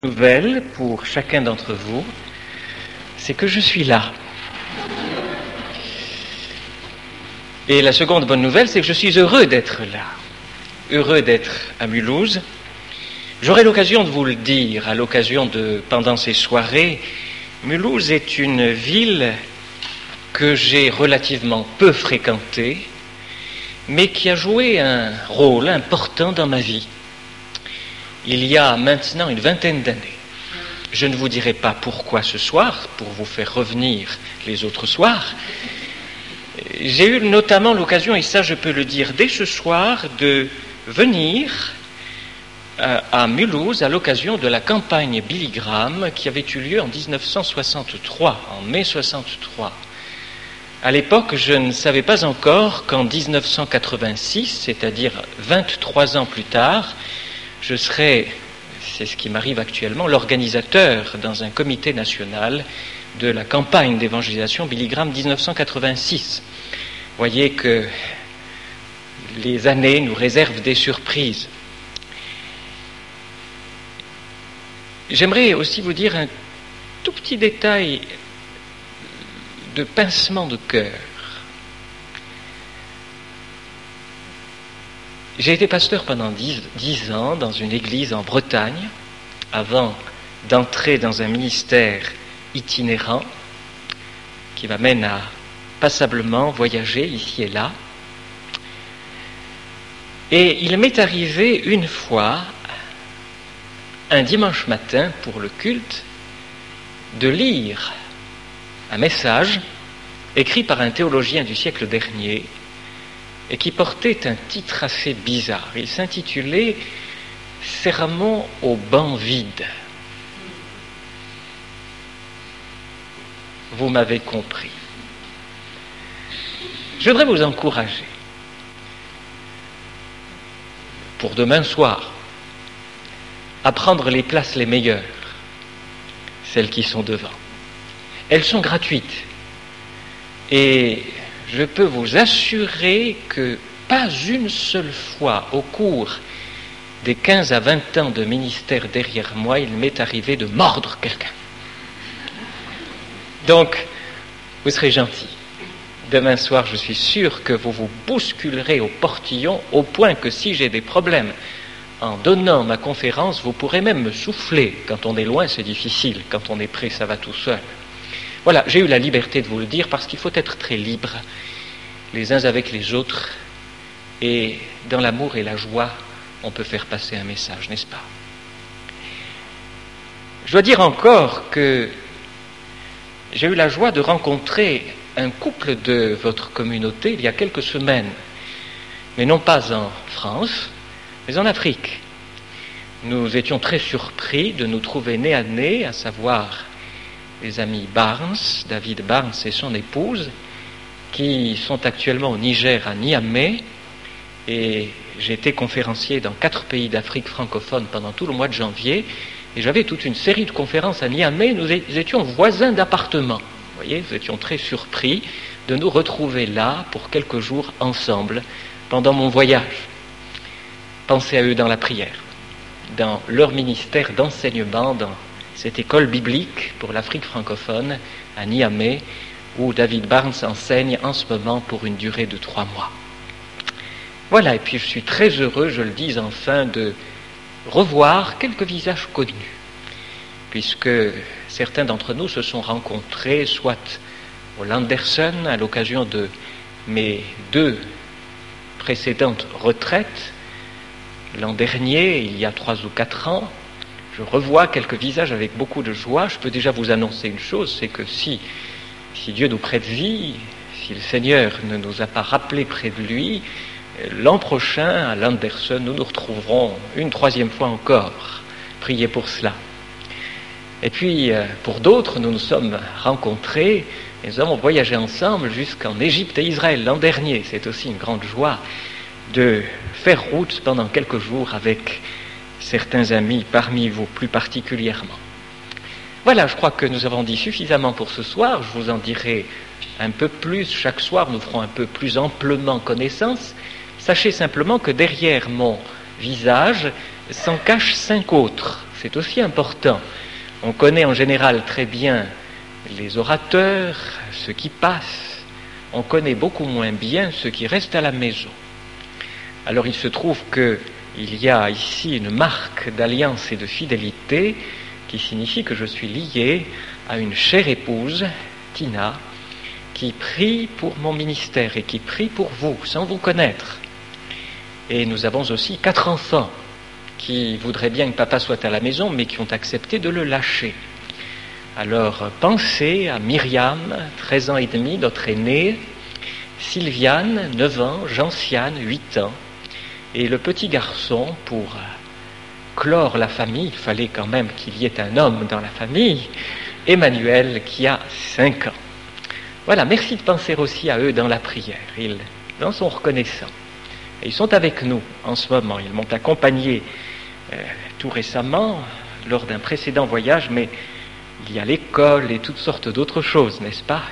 Nouvelle pour chacun d'entre vous, c'est que je suis là. Et la seconde bonne nouvelle, c'est que je suis heureux d'être là, heureux d'être à Mulhouse. J'aurai l'occasion de vous le dire pendant ces soirées. Mulhouse est une ville que j'ai relativement peu fréquentée, mais qui a joué un rôle important dans ma vie. Il y a maintenant une vingtaine d'années. Je ne vous dirai pas pourquoi ce soir, pour vous faire revenir les autres soirs. J'ai eu notamment l'occasion, et ça je peux le dire dès ce soir, de venir à Mulhouse à l'occasion de la campagne Billy Graham qui avait eu lieu en 1963, en mai 63. À l'époque, je ne savais pas encore qu'en 1986, c'est-à-dire 23 ans plus tard, je serai, c'est ce qui m'arrive actuellement, l'organisateur dans un comité national de la campagne d'évangélisation Billy Graham 1986. Voyez que les années nous réservent des surprises. J'aimerais aussi vous dire un tout petit détail de pincement de cœur. J'ai été pasteur pendant 10 ans dans une église en Bretagne, avant d'entrer dans un ministère itinérant qui m'amène à passablement voyager ici et là. Et il m'est arrivé une fois, un dimanche matin pour le culte, de lire un message écrit par un théologien du siècle dernier et qui portait un titre assez bizarre. Il s'intitulait « Sermon au banc vide ». Vous m'avez compris. Je voudrais vous encourager pour demain soir à prendre les places les meilleures, celles qui sont devant. Elles sont gratuites et je peux vous assurer que pas une seule fois au cours des 15 à 20 ans de ministère derrière moi, il m'est arrivé de mordre quelqu'un. Donc, vous serez gentils. Demain soir, je suis sûr que vous vous bousculerez au portillon au point que si j'ai des problèmes en donnant ma conférence, vous pourrez même me souffler. Quand on est loin, c'est difficile. Quand on est près, ça va tout seul. Voilà, j'ai eu la liberté de vous le dire parce qu'il faut être très libre les uns avec les autres et dans l'amour et la joie, on peut faire passer un message, n'est-ce pas? Je dois dire encore que j'ai eu la joie de rencontrer un couple de votre communauté il y a quelques semaines, mais non pas en France, mais en Afrique. Nous étions très surpris de nous trouver nez à nez, à savoir les amis Barnes, David Barnes et son épouse, qui sont actuellement au Niger, à Niamey, et j'ai été conférencier dans 4 pays d'Afrique francophone pendant tout le mois de janvier, et j'avais toute une série de conférences à Niamey, nous étions voisins d'appartement. Vous voyez, nous étions très surpris de nous retrouver là pour quelques jours ensemble pendant mon voyage. Pensez à eux dans la prière, dans leur ministère d'enseignement, dans cette école biblique pour l'Afrique francophone à Niamey, où David Barnes enseigne en ce moment pour une durée de 3 mois. Voilà, et puis je suis très heureux, je le dis enfin, de revoir quelques visages connus, puisque certains d'entre nous se sont rencontrés soit au Landerson à l'occasion de mes 2 précédentes retraites, l'an dernier, il y a 3 ou 4 ans. Je revois quelques visages avec beaucoup de joie. Je peux déjà vous annoncer une chose, c'est que si Dieu nous prête vie, si le Seigneur ne nous a pas rappelés près de lui, l'an prochain, à l'Anderson, nous nous retrouverons une 3e fois encore. Priez pour cela. Et puis, pour d'autres, nous nous sommes rencontrés et nous avons voyagé ensemble jusqu'en Égypte et Israël l'an dernier. C'est aussi une grande joie de faire route pendant quelques jours avec certains amis parmi vous plus particulièrement. Voilà, je crois que nous avons dit suffisamment pour ce soir. Je vous en dirai un peu plus. Chaque soir, nous ferons un peu plus amplement connaissance. Sachez simplement que derrière mon visage s'en cachent 5 autres c'est aussi important. On connaît en général très bien les orateurs, ceux qui passent, on connaît beaucoup moins bien ceux qui restent à la maison. Alors il se trouve qu'il y a ici une marque d'alliance et de fidélité qui signifie que je suis lié à une chère épouse, Tina, qui prie pour mon ministère et qui prie pour vous, sans vous connaître. Et nous avons aussi 4 enfants qui voudraient bien que papa soit à la maison, mais qui ont accepté de le lâcher. Alors pensez à Myriam, 13 ans et demi, notre aînée, Sylviane, 9 ans, Gentiane, 8 ans, et le petit garçon, pour clore la famille, il fallait quand même qu'il y ait un homme dans la famille, Emmanuel, qui a 5 ans. Voilà, merci de penser aussi à eux dans la prière, ils en sont reconnaissants. Et ils sont avec nous en ce moment, ils m'ont accompagné tout récemment, lors d'un précédent voyage, mais il y a l'école et toutes sortes d'autres choses, n'est-ce pas,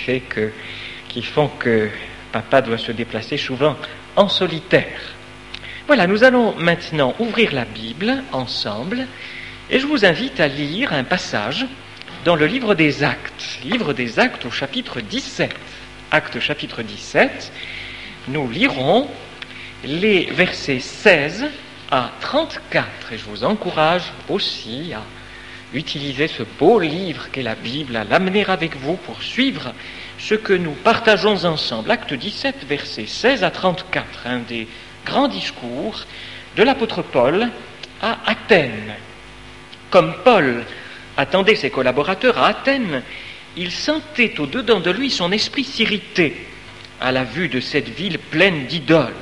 qui font que papa doit se déplacer souvent en solitaire. Voilà, nous allons maintenant ouvrir la Bible ensemble, et je vous invite à lire un passage dans le livre des Actes au chapitre 17. Actes chapitre 17, nous lirons les versets 16 à 34, et je vous encourage aussi à utiliser ce beau livre qu'est la Bible, à l'amener avec vous pour suivre ce que nous partageons ensemble. Acte 17, versets 16 à 34, un des grands discours de l'apôtre Paul à Athènes. Comme Paul attendait ses collaborateurs à Athènes, il sentait au-dedans de lui son esprit s'irriter à la vue de cette ville pleine d'idoles.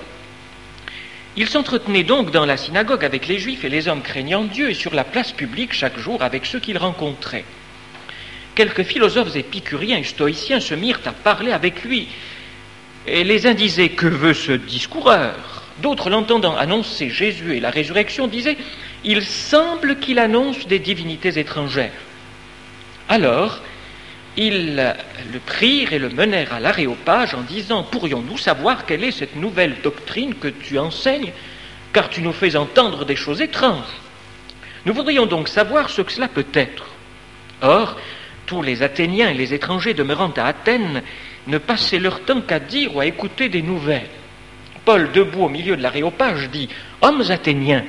Il s'entretenait donc dans la synagogue avec les Juifs et les hommes craignant Dieu et sur la place publique chaque jour avec ceux qu'il rencontrait. Quelques philosophes épicuriens et stoïciens se mirent à parler avec lui. Et les uns disaient « Que veut ce discoureur ?» D'autres, l'entendant annoncer Jésus et la résurrection, disaient « Il semble qu'il annonce des divinités étrangères. » Alors, ils le prirent et le menèrent à l'Aréopage en disant « Pourrions-nous savoir quelle est cette nouvelle doctrine que tu enseignes, car tu nous fais entendre des choses étranges. Nous voudrions donc savoir ce que cela peut être. » Or, tous les Athéniens et les étrangers demeurant à Athènes ne passaient leur temps qu'à dire ou à écouter des nouvelles. Paul, debout au milieu de l'Aréopage, dit « Hommes athéniens,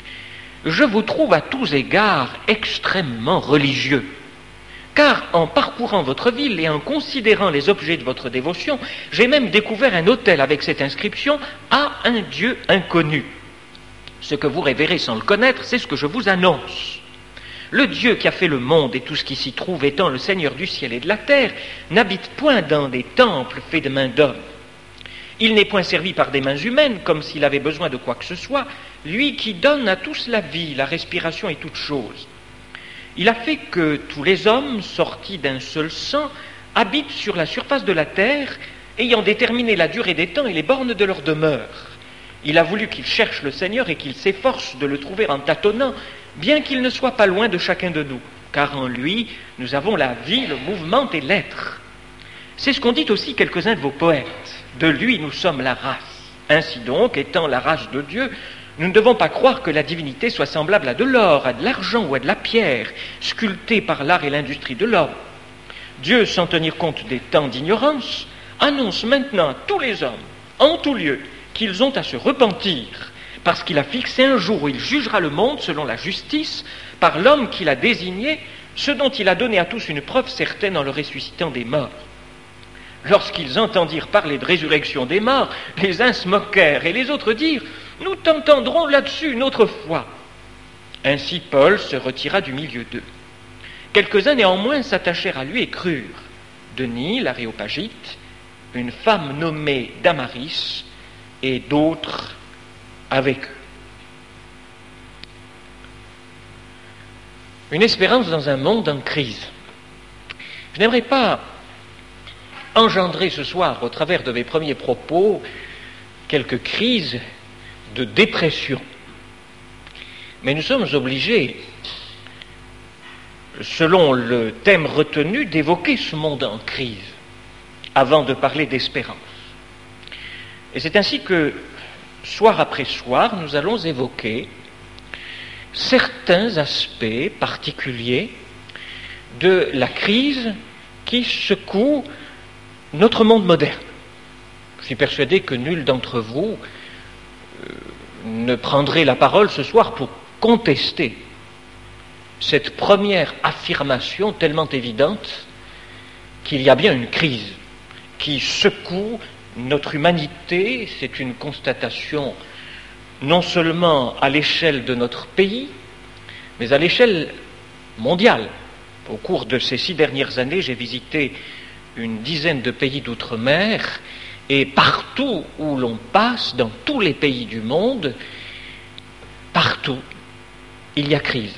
je vous trouve à tous égards extrêmement religieux. Car en parcourant votre ville et en considérant les objets de votre dévotion, j'ai même découvert un autel avec cette inscription « À un Dieu inconnu ». Ce que vous révérez sans le connaître, c'est ce que je vous annonce. Le Dieu qui a fait le monde et tout ce qui s'y trouve, étant le Seigneur du ciel et de la terre, n'habite point dans des temples faits de mains d'hommes. Il n'est point servi par des mains humaines, comme s'il avait besoin de quoi que ce soit, lui qui donne à tous la vie, la respiration et toutes choses. Il a fait que tous les hommes, sortis d'un seul sang, habitent sur la surface de la terre, ayant déterminé la durée des temps et les bornes de leur demeure. Il a voulu qu'ils cherchent le Seigneur et qu'ils s'efforcent de le trouver en tâtonnant, bien qu'il ne soit pas loin de chacun de nous, car en lui, nous avons la vie, le mouvement et l'être. C'est ce qu'ont dit aussi quelques-uns de vos poètes. De lui, nous sommes la race. Ainsi donc, étant la race de Dieu, nous ne devons pas croire que la divinité soit semblable à de l'or, à de l'argent ou à de la pierre, sculptée par l'art et l'industrie de l'homme. Dieu, sans tenir compte des temps d'ignorance, annonce maintenant à tous les hommes, en tout lieu, qu'ils ont à se repentir, parce qu'il a fixé un jour où il jugera le monde selon la justice, par l'homme qu'il a désigné, ce dont il a donné à tous une preuve certaine en le ressuscitant des morts. Lorsqu'ils entendirent parler de résurrection des morts, les uns se moquèrent et les autres dirent « Nous t'entendrons là-dessus une autre fois. » Ainsi Paul se retira du milieu d'eux. Quelques-uns néanmoins s'attachèrent à lui et crurent. Denis, l'Aréopagite, une femme nommée Damaris et d'autres avec eux. Une espérance dans un monde en crise. Je n'aimerais pas engendrer ce soir, au travers de mes premiers propos, quelques crises de dépression. Mais nous sommes obligés, selon le thème retenu, d'évoquer ce monde en crise, avant de parler d'espérance. Et c'est ainsi que, soir après soir, nous allons évoquer certains aspects particuliers de la crise qui secoue notre monde moderne. Je suis persuadé que nul d'entre vous ne prendrait la parole ce soir pour contester cette première affirmation tellement évidente qu'il y a bien une crise qui secoue notre humanité. C'est une constatation non seulement à l'échelle de notre pays, mais à l'échelle mondiale. Au cours de ces 6 dernières années, j'ai visité une dizaine de pays d'outre-mer, et partout où l'on passe, dans tous les pays du monde, partout, il y a crise.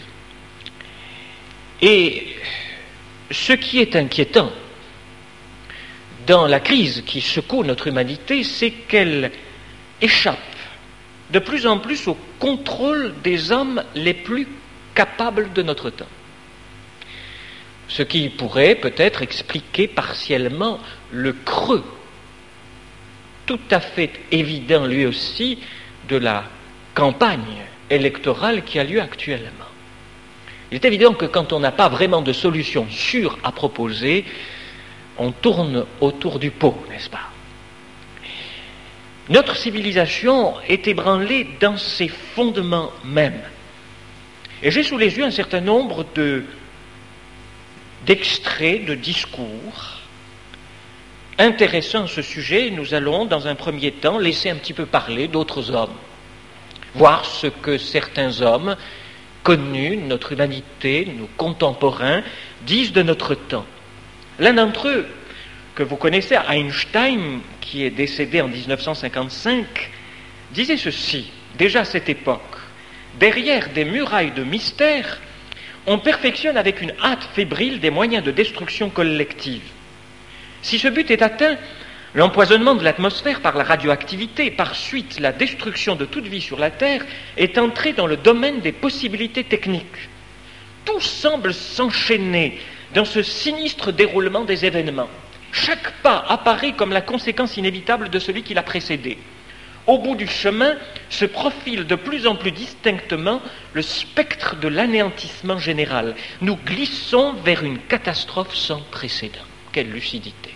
Et ce qui est inquiétant dans la crise qui secoue notre humanité, c'est qu'elle échappe de plus en plus au contrôle des hommes les plus capables de notre temps. Ce qui pourrait peut-être expliquer partiellement le creux tout à fait évident lui aussi de la campagne électorale qui a lieu actuellement. Il est évident que quand on n'a pas vraiment de solution sûre à proposer, on tourne autour du pot, n'est-ce pas? Notre civilisation est ébranlée dans ses fondements mêmes. Et j'ai sous les yeux un certain nombre d'extraits de discours intéressants à ce sujet. Nous allons, dans un premier temps, laisser un petit peu parler d'autres hommes, voir ce que certains hommes connus de notre humanité, nos contemporains, disent de notre temps. L'un d'entre eux, que vous connaissez, Einstein, qui est décédé en 1955, disait ceci, déjà à cette époque: derrière des murailles de mystère, on perfectionne avec une hâte fébrile des moyens de destruction collective. Si ce but est atteint, l'empoisonnement de l'atmosphère par la radioactivité et par suite la destruction de toute vie sur la Terre est entré dans le domaine des possibilités techniques. Tout semble s'enchaîner dans ce sinistre déroulement des événements. Chaque pas apparaît comme la conséquence inévitable de celui qui l'a précédé. Au bout du chemin se profile de plus en plus distinctement le spectre de l'anéantissement général. Nous glissons vers une catastrophe sans précédent. Quelle lucidité!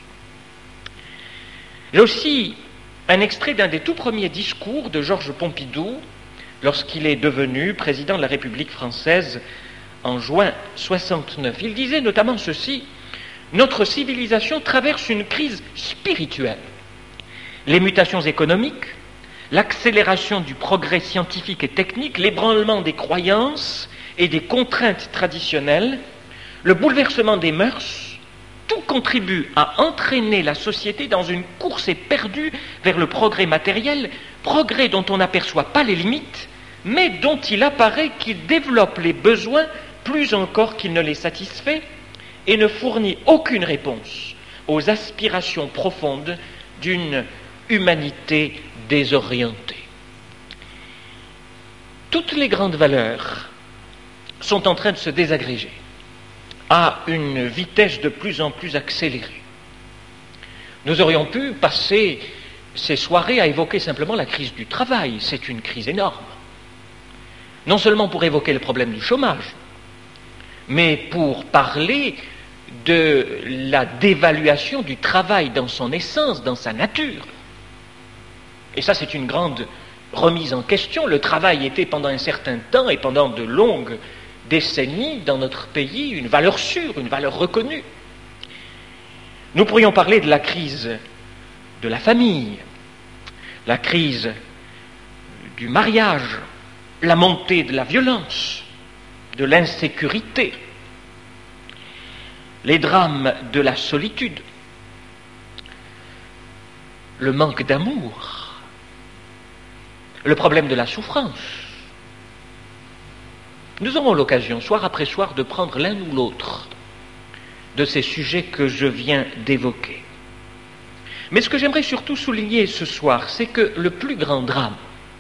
Là aussi, un extrait d'un des tout premiers discours de Georges Pompidou, lorsqu'il est devenu président de la République française en juin 69. Il disait notamment ceci: notre civilisation traverse une crise spirituelle. Les mutations économiques, l'accélération du progrès scientifique et technique, l'ébranlement des croyances et des contraintes traditionnelles, le bouleversement des mœurs, tout contribue à entraîner la société dans une course éperdue vers le progrès matériel, progrès dont on n'aperçoit pas les limites, mais dont il apparaît qu'il développe les besoins plus encore qu'il ne les satisfait et ne fournit aucune réponse aux aspirations profondes d'une humanité désorientée. Toutes les grandes valeurs sont en train de se désagréger à une vitesse de plus en plus accélérée. Nous aurions pu passer ces soirées à évoquer simplement la crise du travail. C'est une crise énorme. Non seulement pour évoquer le problème du chômage, mais pour parler de la dévaluation du travail dans son essence, dans sa nature. Et ça, c'est une grande remise en question. Le travail était pendant un certain temps et pendant de longues décennies dans notre pays une valeur sûre, une valeur reconnue. Nous pourrions parler de la crise de la famille, la crise du mariage, la montée de la violence, de l'insécurité, les drames de la solitude, le manque d'amour, le problème de la souffrance. Nous aurons l'occasion, soir après soir, de prendre l'un ou l'autre de ces sujets que je viens d'évoquer. Mais ce que j'aimerais surtout souligner ce soir, c'est que le plus grand drame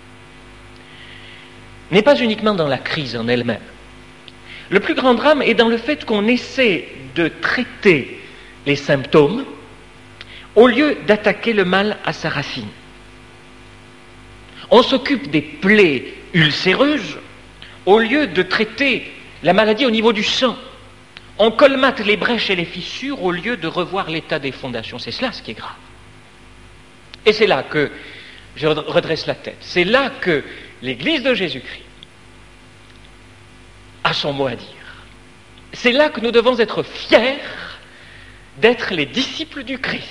n'est pas uniquement dans la crise en elle-même. Le plus grand drame est dans le fait qu'on essaie de traiter les symptômes au lieu d'attaquer le mal à sa racine. On s'occupe des plaies ulcéreuses, Au lieu de traiter la maladie au niveau du sang, on colmate les brèches et les fissures au lieu de revoir l'état des fondations. C'est cela ce qui est grave. Et c'est là que je redresse la tête. C'est là que l'Église de Jésus-Christ a son mot à dire. C'est là que nous devons être fiers d'être les disciples du Christ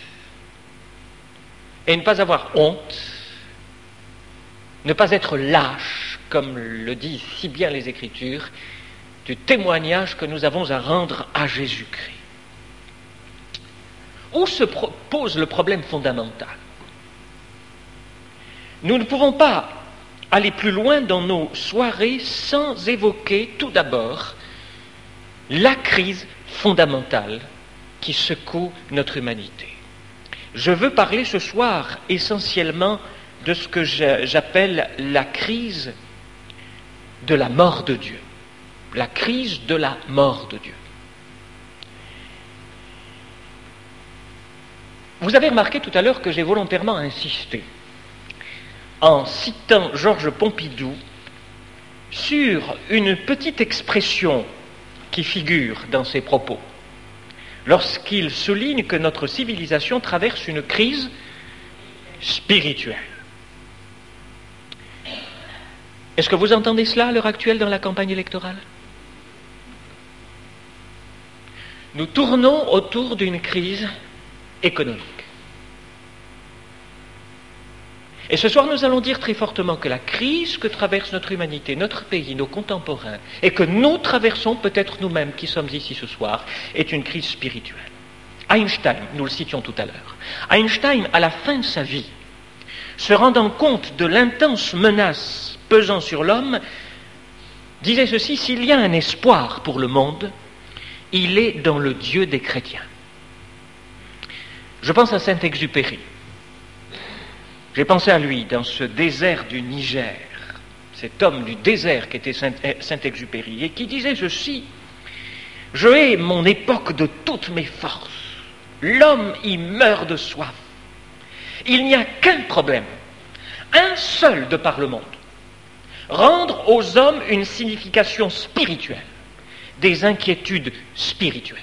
et ne pas avoir honte, ne pas être lâche, comme le disent si bien les Écritures, du témoignage que nous avons à rendre à Jésus-Christ. Où se pose le problème fondamental? Nous ne pouvons pas aller plus loin dans nos soirées sans évoquer tout d'abord la crise fondamentale qui secoue notre humanité. Je veux parler ce soir essentiellement de ce que j'appelle la crise de la mort de Dieu. La crise de la mort de Dieu. Vous avez remarqué tout à l'heure que j'ai volontairement insisté, en citant Georges Pompidou, sur une petite expression qui figure dans ses propos, lorsqu'il souligne que notre civilisation traverse une crise spirituelle. Est-ce que vous entendez cela à l'heure actuelle dans la campagne électorale? Nous tournons autour d'une crise économique. Et ce soir, nous allons dire très fortement que la crise que traverse notre humanité, notre pays, nos contemporains, et que nous traversons peut-être nous-mêmes qui sommes ici ce soir, est une crise spirituelle. Einstein, nous le citions tout à l'heure, Einstein, à la fin de sa vie, se rendant compte de l'intense menace pesant sur l'homme, disait ceci: s'il y a un espoir pour le monde, il est dans le Dieu des chrétiens. Je pense à Saint-Exupéry. J'ai pensé à lui dans ce désert du Niger, cet homme du désert qui était Saint-Exupéry, et qui disait ceci: je hais mon époque de toutes mes forces. L'homme y meurt de soif. Il n'y a qu'un problème, un seul de par le monde: rendre aux hommes une signification spirituelle, des inquiétudes spirituelles.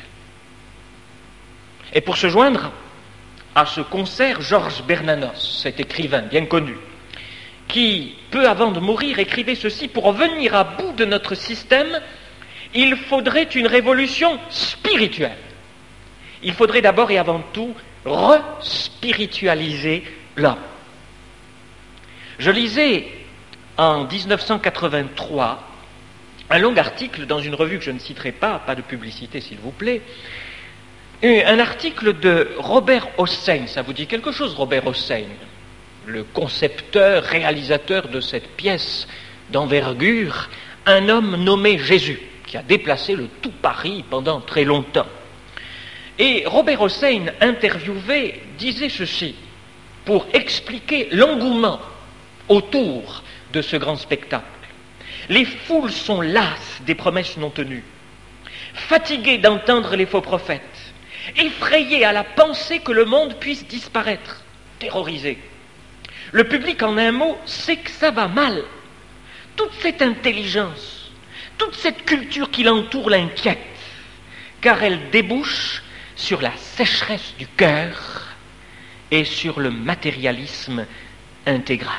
Et pour se joindre à ce concert, Georges Bernanos, cet écrivain bien connu, qui, peu avant de mourir, écrivait ceci: pour venir à bout de notre système, il faudrait une révolution spirituelle. Il faudrait d'abord et avant tout re-spiritualiser l'homme. Je lisais en 1983 un long article dans une revue que je ne citerai pas de publicité s'il vous plaît, un article de Robert Hossein. Ça vous dit quelque chose, Robert Hossein, le concepteur, réalisateur de cette pièce d'envergure, un homme nommé Jésus, qui a déplacé le tout Paris pendant très longtemps. Et Robert Hossein, interviewé, disait ceci, pour expliquer l'engouement autour de ce grand spectacle. Les foules sont lasses des promesses non tenues, fatiguées d'entendre les faux prophètes, effrayées à la pensée que le monde puisse disparaître, terrorisées. Le public, en un mot, sait que ça va mal. Toute cette intelligence, toute cette culture qui l'entoure l'inquiète, car elle débouche sur la sécheresse du cœur et sur le matérialisme intégral.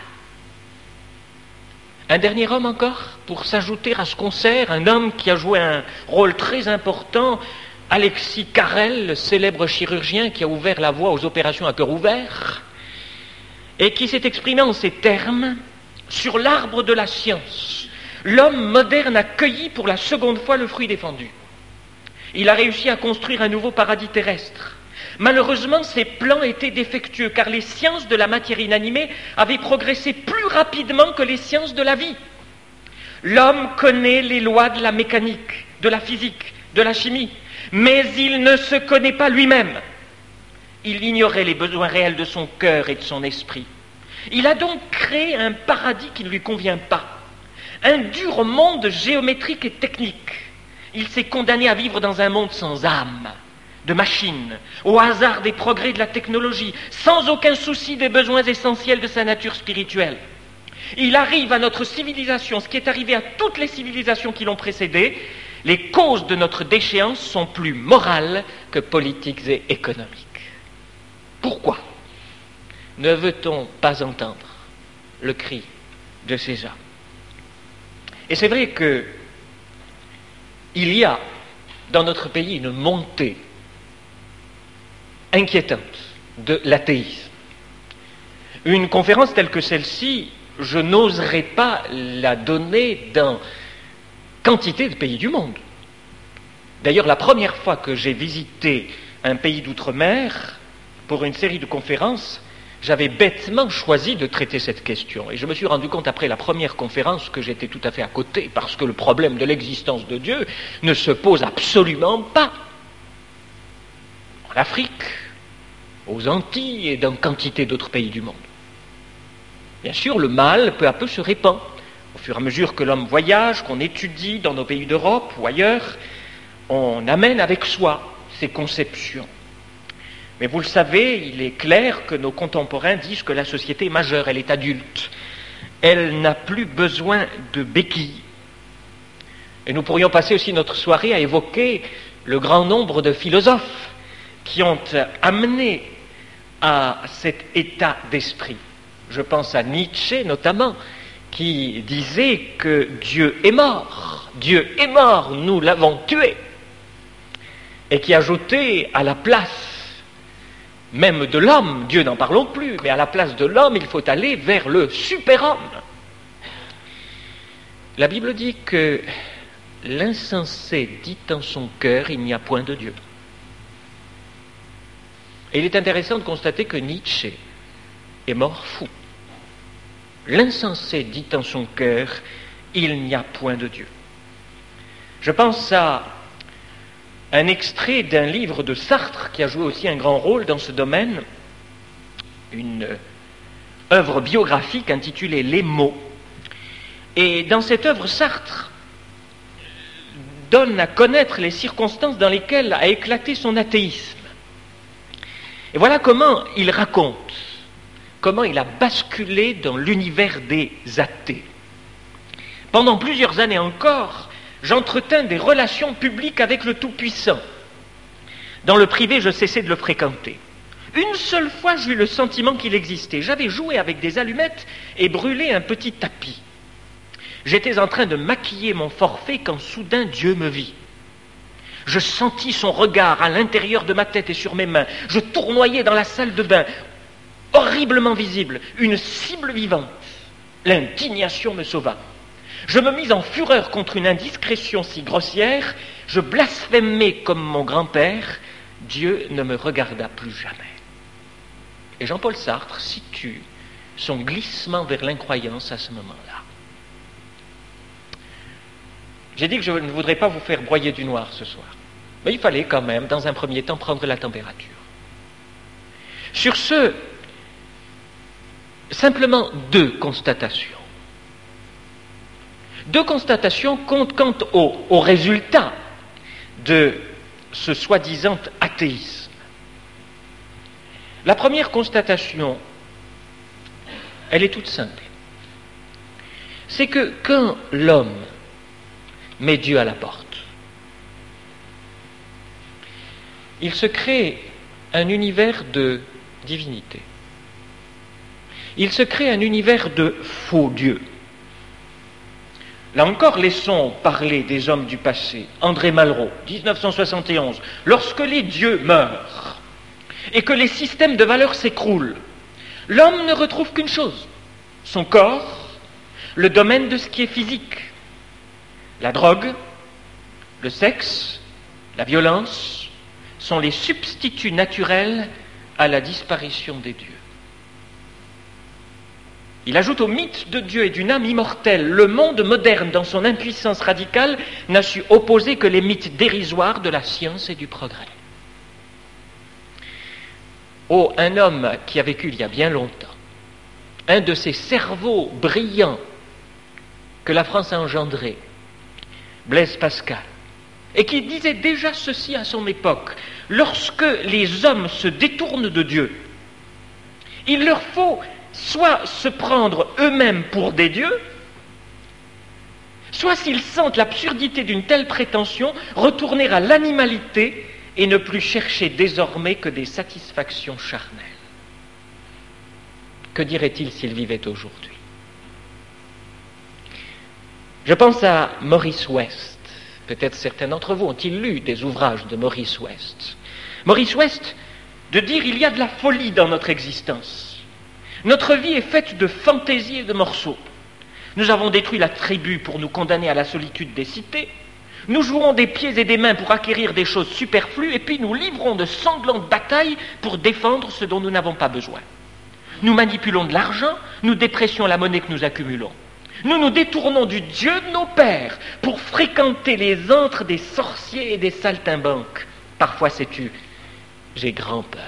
Un dernier homme encore, pour s'ajouter à ce concert, un homme qui a joué un rôle très important, Alexis Carrel, le célèbre chirurgien qui a ouvert la voie aux opérations à cœur ouvert, et qui s'est exprimé en ces termes: sur l'arbre de la science, l'homme moderne a cueilli pour la seconde fois le fruit défendu. Il a réussi à construire un nouveau paradis terrestre. Malheureusement, ses plans étaient défectueux, car les sciences de la matière inanimée avaient progressé plus rapidement que les sciences de la vie. L'homme connaît les lois de la mécanique, de la physique, de la chimie, mais il ne se connaît pas lui-même. Il ignorait les besoins réels de son cœur et de son esprit. Il a donc créé un paradis qui ne lui convient pas, un dur monde géométrique et technique. Il s'est condamné à vivre dans un monde sans âme, de machines, au hasard des progrès de la technologie, sans aucun souci des besoins essentiels de sa nature spirituelle. Il arrive à notre civilisation, ce qui est arrivé à toutes les civilisations qui l'ont précédée, les causes de notre déchéance sont plus morales que politiques et économiques. Pourquoi ne veut-on pas entendre le cri de ces hommes? Et c'est vrai qu'il y a dans notre pays une montée inquiétante de l'athéisme. Une conférence telle que celle-ci, je n'oserais pas la donner dans quantité de pays du monde. D'ailleurs, la première fois que j'ai visité un pays d'outre-mer pour une série de conférences, j'avais bêtement choisi de traiter cette question. Et je me suis rendu compte après la première conférence que j'étais tout à fait à côté, parce que le problème de l'existence de Dieu ne se pose absolument pas. En Afrique, aux Antilles et dans quantité d'autres pays du monde. Bien sûr, le mal, peu à peu, se répand. Au fur et à mesure que l'homme voyage, qu'on étudie dans nos pays d'Europe ou ailleurs, on amène avec soi ces conceptions. Mais vous le savez, il est clair que nos contemporains disent que la société est majeure, elle est adulte. Elle n'a plus besoin de béquilles. Et nous pourrions passer aussi notre soirée à évoquer le grand nombre de philosophes qui ont amené à cet état d'esprit. Je pense à Nietzsche notamment, qui disait que Dieu est mort. Dieu est mort, nous l'avons tué. Et qui ajoutait à la place même de l'homme, Dieu n'en parlons plus, mais à la place de l'homme, il faut aller vers le super-homme. La Bible dit que l'insensé dit en son cœur, il n'y a point de Dieu. Et il est intéressant de constater que Nietzsche est mort fou. L'insensé dit en son cœur, il n'y a point de Dieu. Je pense à un extrait d'un livre de Sartre qui a joué aussi un grand rôle dans ce domaine, une œuvre biographique intitulée Les mots. Et dans cette œuvre, Sartre donne à connaître les circonstances dans lesquelles a éclaté son athéisme. Et voilà comment il raconte, comment il a basculé dans l'univers des athées. Pendant plusieurs années encore, j'entretins des relations publiques avec le Tout-Puissant. Dans le privé, je cessais de le fréquenter. Une seule fois, j'eus le sentiment qu'il existait. J'avais joué avec des allumettes et brûlé un petit tapis. J'étais en train de maquiller mon forfait quand soudain Dieu me vit. Je sentis son regard à l'intérieur de ma tête et sur mes mains. Je tournoyais dans la salle de bain, horriblement visible, une cible vivante. L'indignation me sauva. Je me mis en fureur contre une indiscrétion si grossière, je blasphémais comme mon grand-père, Dieu ne me regarda plus jamais. Et Jean-Paul Sartre situe son glissement vers l'incroyance à ce moment-là. J'ai dit que je ne voudrais pas vous faire broyer du noir ce soir, mais il fallait quand même, dans un premier temps, prendre la température. Sur ce, simplement deux constatations. Deux constatations quant au résultat de ce soi-disant athéisme. La première constatation, elle est toute simple. C'est que quand l'homme met Dieu à la porte, il se crée un univers de divinité. Il se crée un univers de faux dieux. Là encore, laissons parler des hommes du passé. André Malraux, 1971. Lorsque les dieux meurent et que les systèmes de valeurs s'écroulent, l'homme ne retrouve qu'une chose, son corps, le domaine de ce qui est physique. La drogue, le sexe, la violence sont les substituts naturels à la disparition des dieux. Il ajoute au mythe de Dieu et d'une âme immortelle. Le monde moderne, dans son impuissance radicale, n'a su opposer que les mythes dérisoires de la science et du progrès. Oh, un homme qui a vécu il y a bien longtemps, un de ces cerveaux brillants que la France a engendrés, Blaise Pascal, et qui disait déjà ceci à son époque: lorsque les hommes se détournent de Dieu, il leur faut soit se prendre eux-mêmes pour des dieux, soit s'ils sentent l'absurdité d'une telle prétention, retourner à l'animalité et ne plus chercher désormais que des satisfactions charnelles. Que dirait-il s'il vivait aujourd'hui? Je pense à Maurice West. Peut-être certains d'entre vous ont-ils lu des ouvrages de Maurice West. Maurice West, de dire il y a de la folie dans notre existence. Notre vie est faite de fantaisies et de morceaux. Nous avons détruit la tribu pour nous condamner à la solitude des cités. Nous jouons des pieds et des mains pour acquérir des choses superflues et puis nous livrons de sanglantes batailles pour défendre ce dont nous n'avons pas besoin. Nous manipulons de l'argent, nous déprécions la monnaie que nous accumulons. Nous nous détournons du Dieu de nos pères pour fréquenter les antres des sorciers et des saltimbanques. Parfois, sais-tu, j'ai grand peur.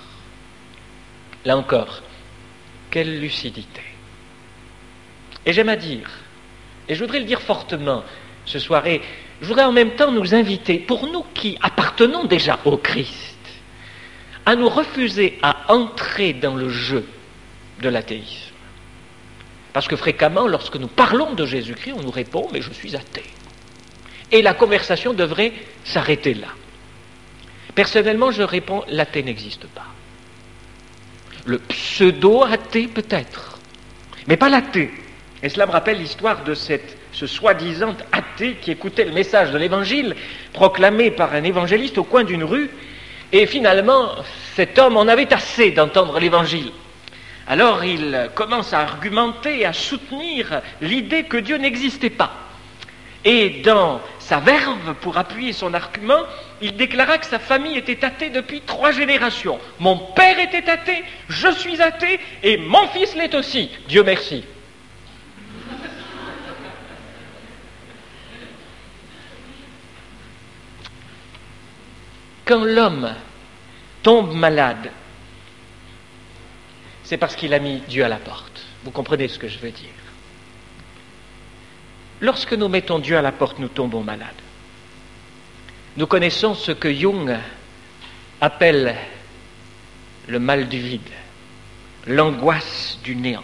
Là encore, quelle lucidité. Et j'aime à dire, et je voudrais le dire fortement ce soir, et je voudrais en même temps nous inviter, pour nous qui appartenons déjà au Christ, à nous refuser à entrer dans le jeu de l'athéisme. Parce que fréquemment, lorsque nous parlons de Jésus-Christ, on nous répond « mais je suis athée ». Et la conversation devrait s'arrêter là. Personnellement, je réponds « l'athée n'existe pas ». Le pseudo-athée peut-être, mais pas l'athée. Et cela me rappelle l'histoire de ce soi-disant athée qui écoutait le message de l'Évangile proclamé par un évangéliste au coin d'une rue, et finalement, cet homme en avait assez d'entendre l'Évangile. Alors il commence à argumenter et à soutenir l'idée que Dieu n'existait pas. Et dans sa verve, pour appuyer son argument, il déclara que sa famille était athée depuis 3 générations. Mon père était athée, je suis athée, et mon fils l'est aussi. Dieu merci. Quand l'homme tombe malade, c'est parce qu'il a mis Dieu à la porte. Vous comprenez ce que je veux dire? Lorsque nous mettons Dieu à la porte, nous tombons malades. Nous connaissons ce que Jung appelle le mal du vide, l'angoisse du néant.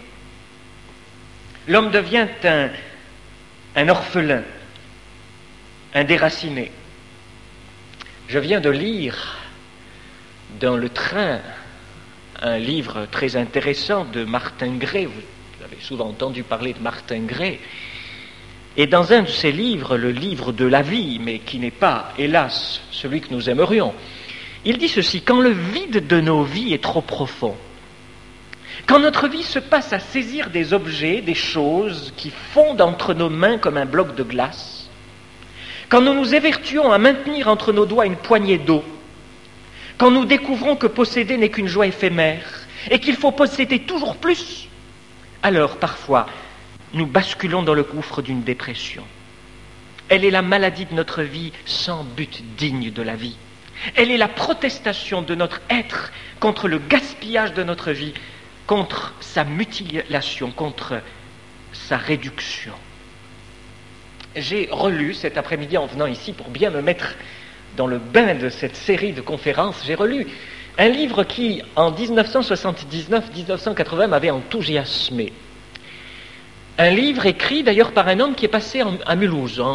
L'homme devient un orphelin, un déraciné. Je viens de lire dans le train un livre très intéressant de Martin Gray. Vous avez souvent entendu parler de Martin Gray. Et dans un de ses livres, le livre de la vie, mais qui n'est pas, hélas, celui que nous aimerions, il dit ceci: quand le vide de nos vies est trop profond, quand notre vie se passe à saisir des objets, des choses qui fondent entre nos mains comme un bloc de glace, quand nous nous évertuons à maintenir entre nos doigts une poignée d'eau, quand nous découvrons que posséder n'est qu'une joie éphémère et qu'il faut posséder toujours plus, alors parfois nous basculons dans le gouffre d'une dépression. Elle est la maladie de notre vie sans but digne de la vie. Elle est la protestation de notre être contre le gaspillage de notre vie, contre sa mutilation, contre sa réduction. J'ai relu cet après-midi en venant ici pour bien me mettre dans le bain de cette série de conférences, j'ai relu un livre qui, en 1979-1980, m'avait enthousiasmé. Un livre écrit d'ailleurs par un homme qui est passé à Mulhouse en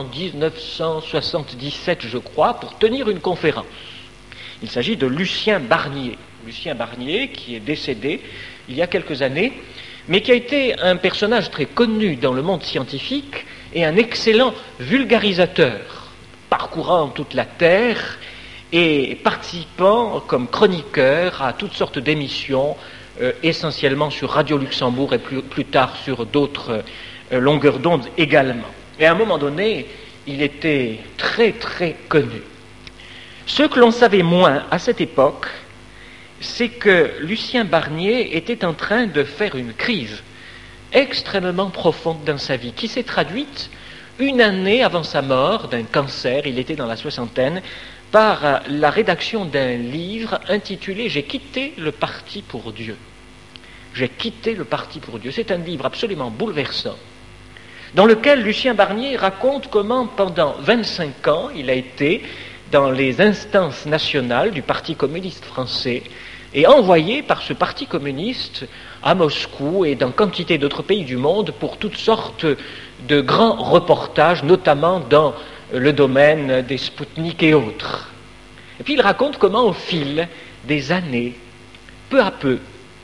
1977, je crois, pour tenir une conférence. Il s'agit de Lucien Barnier. Lucien Barnier, qui est décédé il y a quelques années, mais qui a été un personnage très connu dans le monde scientifique et un excellent vulgarisateur, parcourant toute la Terre et participant comme chroniqueur à toutes sortes d'émissions, essentiellement sur Radio Luxembourg et plus tard sur d'autres longueurs d'onde également. Et à un moment donné, il était très très connu. Ce que l'on savait moins à cette époque, c'est que Lucien Barnier était en train de faire une crise extrêmement profonde dans sa vie, qui s'est traduite une année avant sa mort d'un cancer, il était dans la soixantaine, par la rédaction d'un livre intitulé « J'ai quitté le parti pour Dieu ». J'ai quitté le parti pour Dieu. C'est un livre absolument bouleversant, dans lequel Lucien Barnier raconte comment, pendant 25 ans, il a été dans les instances nationales du Parti communiste français, et envoyé par ce parti communiste à Moscou et dans quantité d'autres pays du monde pour toutes sortes de grands reportages, notamment dans le domaine des Spoutnik et autres. Et puis il raconte comment au fil des années, peu à peu,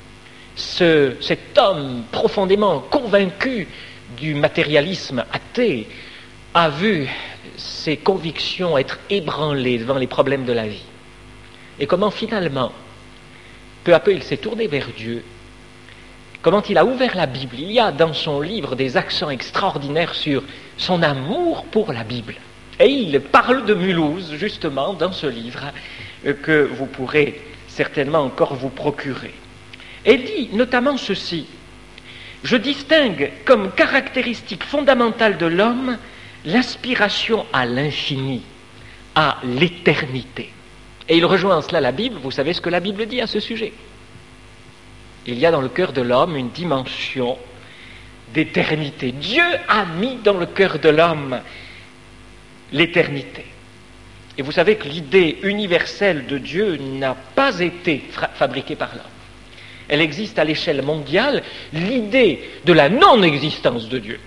cet homme profondément convaincu du matérialisme athée a vu ses convictions être ébranlées devant les problèmes de la vie. Et comment finalement, peu à peu, il s'est tourné vers Dieu, comment il a ouvert la Bible. Il y a dans son livre des accents extraordinaires sur son amour pour la Bible. Et il parle de Mulhouse, justement, dans ce livre, que vous pourrez certainement encore vous procurer. Et dit notamment ceci: « Je distingue comme caractéristique fondamentale de l'homme l'aspiration à l'infini, à l'éternité. » Et il rejoint en cela la Bible. Vous savez ce que la Bible dit à ce sujet. Il y a dans le cœur de l'homme une dimension d'éternité. Dieu a mis dans le cœur de l'homme l'éternité. Et vous savez que l'idée universelle de Dieu n'a pas été fabriquée par l'homme. Elle existe à l'échelle mondiale. L'idée de la non-existence de Dieu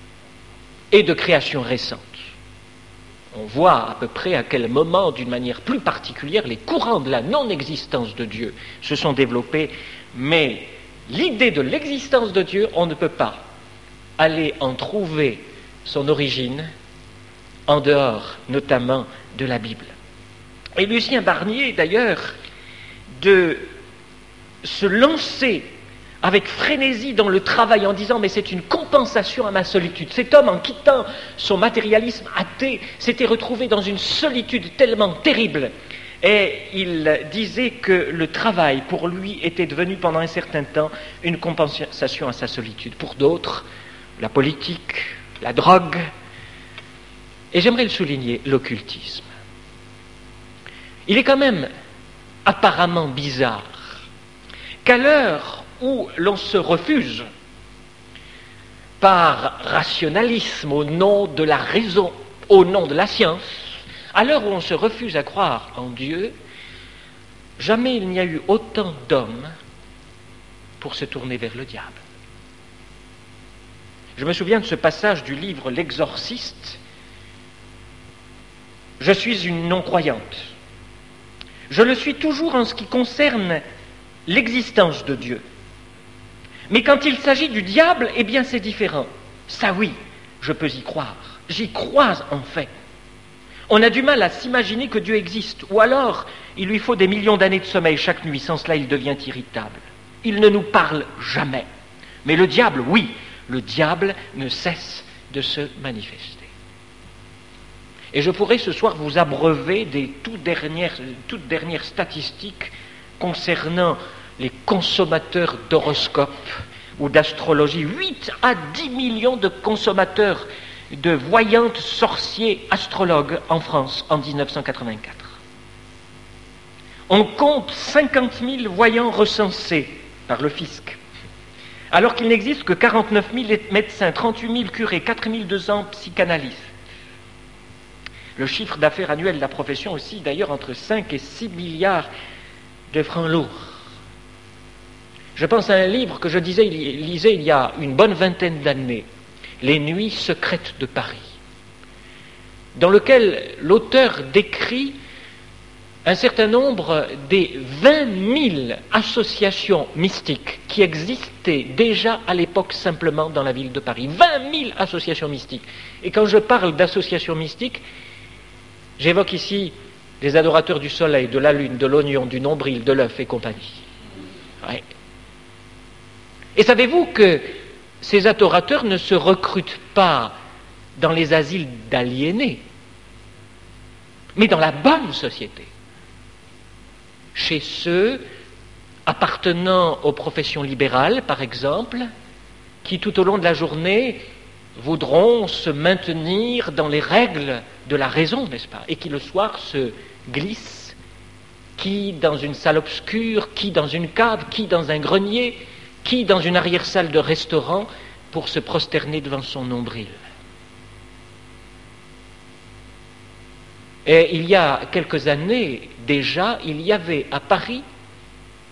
et de création récente. On voit à peu près à quel moment, d'une manière plus particulière, les courants de la non-existence de Dieu se sont développés, mais l'idée de l'existence de Dieu, on ne peut pas aller en trouver son origine en dehors, notamment, de la Bible. Et Lucien Barnier, d'ailleurs, de se lancer avec frénésie dans le travail en disant « mais c'est une compensation à ma solitude ». Cet homme, en quittant son matérialisme athée, s'était retrouvé dans une solitude tellement terrible. Et il disait que le travail, pour lui, était devenu pendant un certain temps une compensation à sa solitude. Pour d'autres, la politique, la drogue, et j'aimerais le souligner, l'occultisme. Il est quand même apparemment bizarre qu'à l'heure où l'on se refuse par rationalisme au nom de la raison, au nom de la science, à l'heure où on se refuse à croire en Dieu, jamais il n'y a eu autant d'hommes pour se tourner vers le diable. Je me souviens de ce passage du livre L'Exorciste. Je suis une non-croyante. Je le suis toujours en ce qui concerne l'existence de Dieu. Mais quand il s'agit du diable, eh bien c'est différent. Ça oui, je peux y croire. J'y crois en fait. On a du mal à s'imaginer que Dieu existe, ou alors il lui faut des millions d'années de sommeil chaque nuit, sans cela il devient irritable. Il ne nous parle jamais. Mais le diable, oui, le diable ne cesse de se manifester. Et je pourrais ce soir vous abreuver des toutes dernières statistiques concernant les consommateurs d'horoscopes ou d'astrologie. 8 à 10 millions de consommateurs de voyantes, sorciers, astrologues en France en 1984. On compte 50 000 voyants recensés par le fisc, alors qu'il n'existe que 49 000 médecins, 38 000 curés, 4 200 psychanalystes. Le chiffre d'affaires annuel de la profession aussi, d'ailleurs, entre 5 et 6 milliards de francs lourds. Je pense à un livre que je lisais il y a une bonne vingtaine d'années, Les Nuits secrètes de Paris, dans lequel l'auteur décrit un certain nombre des 20 000 associations mystiques qui existaient déjà à l'époque simplement dans la ville de Paris. 20 000 associations mystiques. Et quand je parle d'associations mystiques, j'évoque ici les adorateurs du soleil, de la lune, de l'oignon, du nombril, de l'œuf et compagnie. Ouais. Et savez-vous que ces adorateurs ne se recrutent pas dans les asiles d'aliénés, mais dans la bonne société, chez ceux appartenant aux professions libérales, par exemple, qui tout au long de la journée voudront se maintenir dans les règles de la raison, n'est-ce pas, et qui le soir se glissent, qui dans une salle obscure, qui dans une cave, qui dans un grenier, qui dans une arrière-salle de restaurant, pour se prosterner devant son nombril. Et il y a quelques années déjà, il y avait à Paris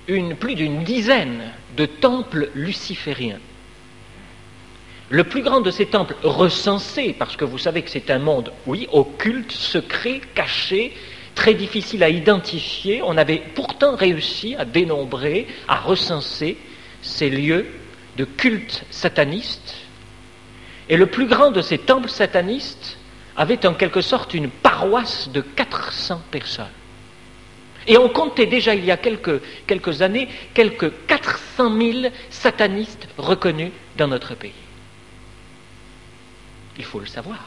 plus d'une dizaine de temples lucifériens. Le plus grand de ces temples recensés, parce que vous savez que c'est un monde, oui, occulte, secret, caché, très difficile à identifier, on avait pourtant réussi à dénombrer, à recenser ces lieux de culte sataniste. Et le plus grand de ces temples satanistes avait en quelque sorte une paroisse de 400 personnes. Et on comptait déjà il y a quelques années quelques 400 000 satanistes reconnus dans notre pays. Il faut le savoir.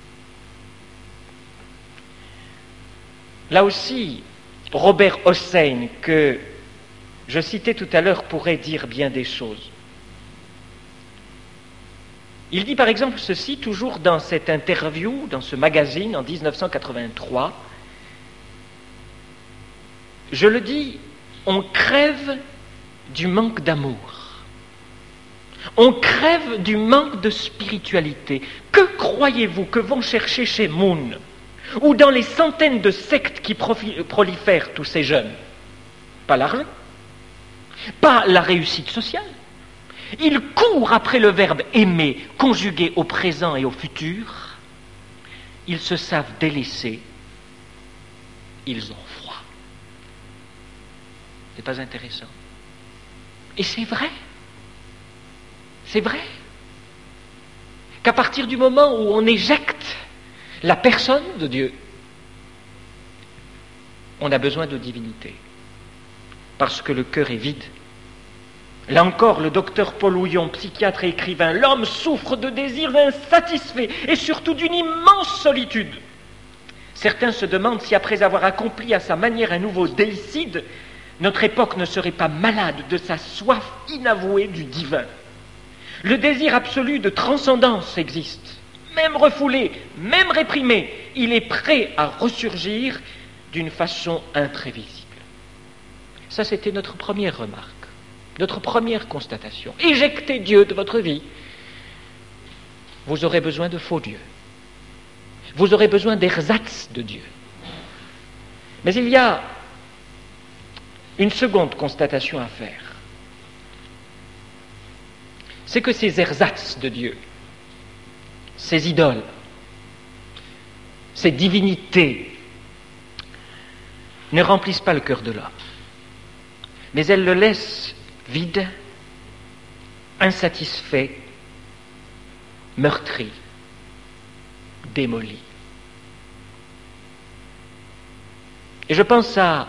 Là aussi, Robert Hossein, que je citais tout à l'heure, pourrait dire bien des choses. Il dit par exemple ceci, toujours dans cette interview, dans ce magazine en 1983, je le dis, on crève du manque d'amour. On crève du manque de spiritualité. Que croyez-vous que vont chercher chez Moon ou dans les centaines de sectes qui prolifèrent tous ces jeunes? Pas l'argent, pas la réussite sociale. Ils courent après le verbe aimer, conjugué au présent et au futur. Ils se savent délaissés. Ils ont froid. C'est pas intéressant. Et c'est vrai. C'est vrai qu'à partir du moment où on éjecte la personne de Dieu, on a besoin de divinité, parce que le cœur est vide. Là encore, le docteur Paul Houillon, psychiatre et écrivain, l'homme souffre de désirs insatisfaits et surtout d'une immense solitude. Certains se demandent si après avoir accompli à sa manière un nouveau déicide, notre époque ne serait pas malade de sa soif inavouée du divin. Le désir absolu de transcendance existe. Même refoulé, même réprimé, il est prêt à ressurgir d'une façon imprévisible. Ça, c'était notre première remarque, notre première constatation. Éjectez Dieu de votre vie. Vous aurez besoin de faux dieux. Vous aurez besoin d'ersatz de Dieu. Mais il y a une seconde constatation à faire. C'est que ces ersatz de Dieu, ces idoles, ces divinités ne remplissent pas le cœur de l'homme, mais elles le laissent vide, insatisfait, meurtri, démoli. Et je pense à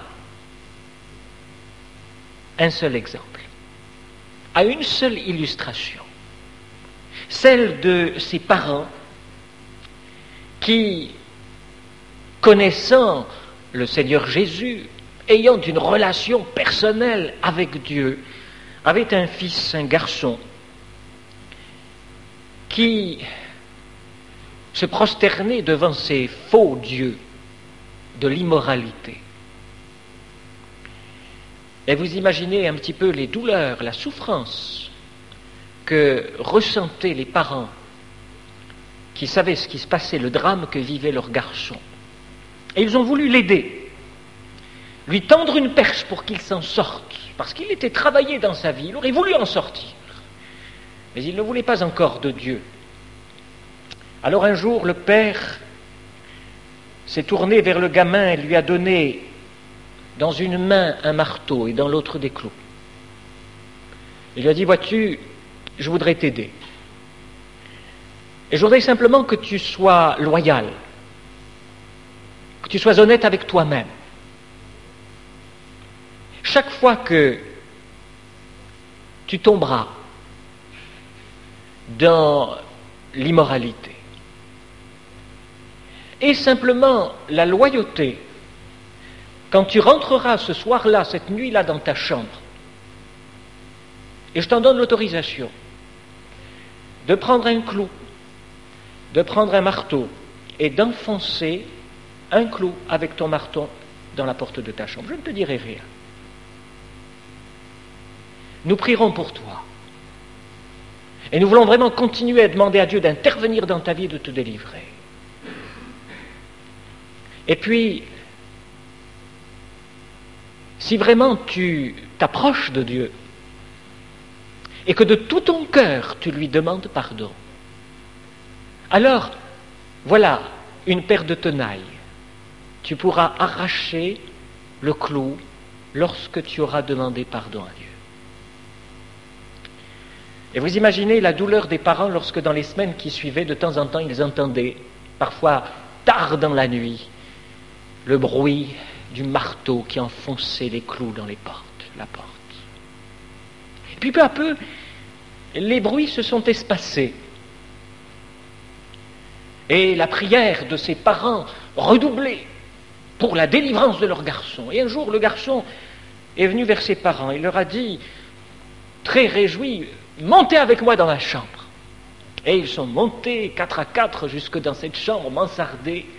un seul exemple, à une seule illustration, celle de ces parents qui, connaissant le Seigneur Jésus, ayant une relation personnelle avec Dieu, avaient un fils, un garçon, qui se prosternait devant ces faux dieux de l'immoralité. Et vous imaginez un petit peu les douleurs, la souffrance que ressentaient les parents qui savaient ce qui se passait, le drame que vivait leur garçon. Et ils ont voulu l'aider, lui tendre une perche pour qu'il s'en sorte, parce qu'il était travaillé dans sa vie, il aurait voulu en sortir. Mais il ne voulait pas encore de Dieu. Alors un jour, le père s'est tourné vers le gamin et lui a donné dans une main un marteau et dans l'autre des clous. Il lui a dit, vois-tu, je voudrais t'aider. Et je voudrais simplement que tu sois loyal, que tu sois honnête avec toi-même. Chaque fois que tu tomberas dans l'immoralité, et simplement la loyauté, quand tu rentreras ce soir-là, cette nuit-là dans ta chambre, et je t'en donne l'autorisation de prendre un clou, de prendre un marteau et d'enfoncer un clou avec ton marteau dans la porte de ta chambre. Je ne te dirai rien. Nous prierons pour toi. Et nous voulons vraiment continuer à demander à Dieu d'intervenir dans ta vie et de te délivrer. Et puis, si vraiment tu t'approches de Dieu et que de tout ton cœur tu lui demandes pardon, alors voilà une paire de tenailles. Tu pourras arracher le clou lorsque tu auras demandé pardon à Dieu. Et vous imaginez la douleur des parents lorsque dans les semaines qui suivaient, de temps en temps, ils entendaient, parfois tard dans la nuit, le bruit du marteau qui enfonçait les clous dans la porte. Et puis peu à peu, les bruits se sont espacés. Et la prière de ses parents redoublait pour la délivrance de leur garçon. Et un jour, le garçon est venu vers ses parents. Il leur a dit, très réjoui, « Montez avec moi dans la chambre ». Et ils sont montés 4 à 4 jusque dans cette chambre mansardée.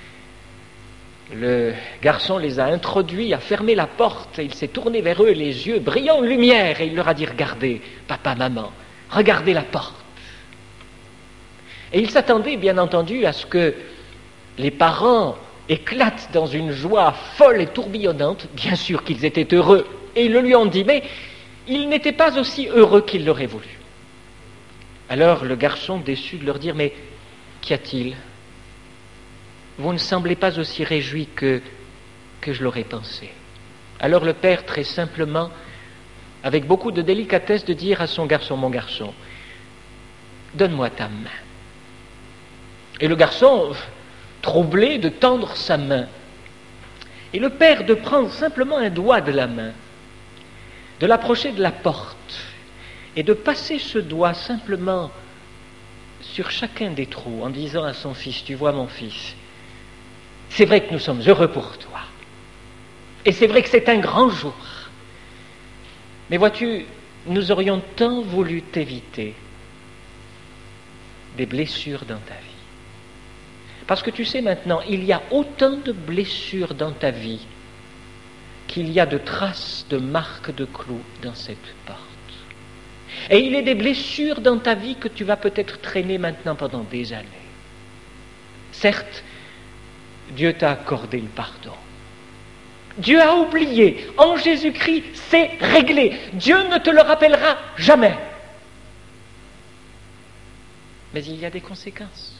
Le garçon les a introduits, a fermé la porte, et il s'est tourné vers eux, les yeux brillants de lumière, et il leur a dit, « Regardez, papa, maman, regardez la porte ». Et il s'attendait, bien entendu, à ce que les parents éclatent dans une joie folle et tourbillonnante. Bien sûr qu'ils étaient heureux, et ils le lui ont dit, mais il n'était pas aussi heureux qu'il l'aurait voulu. Alors le garçon, déçu de leur dire, mais qu'y a-t-il ? Vous ne semblez pas aussi réjouis que je l'aurais pensé. Alors le père, très simplement, avec beaucoup de délicatesse, de dire à son garçon, mon garçon, donne-moi ta main. Et le garçon, troublé, de tendre sa main. Et le père de prendre simplement un doigt de la main, de l'approcher de la porte, et de passer ce doigt simplement sur chacun des trous, en disant à son fils, tu vois mon fils, c'est vrai que nous sommes heureux pour toi. Et c'est vrai que c'est un grand jour. Mais vois-tu, nous aurions tant voulu t'éviter des blessures dans ta vie. Parce que tu sais maintenant, il y a autant de blessures dans ta vie qu'il y a de traces, de marques de clous dans cette porte. Et il y a des blessures dans ta vie que tu vas peut-être traîner maintenant pendant des années. Certes, Dieu t'a accordé le pardon. Dieu a oublié. En Jésus-Christ, c'est réglé. Dieu ne te le rappellera jamais. Mais il y a des conséquences.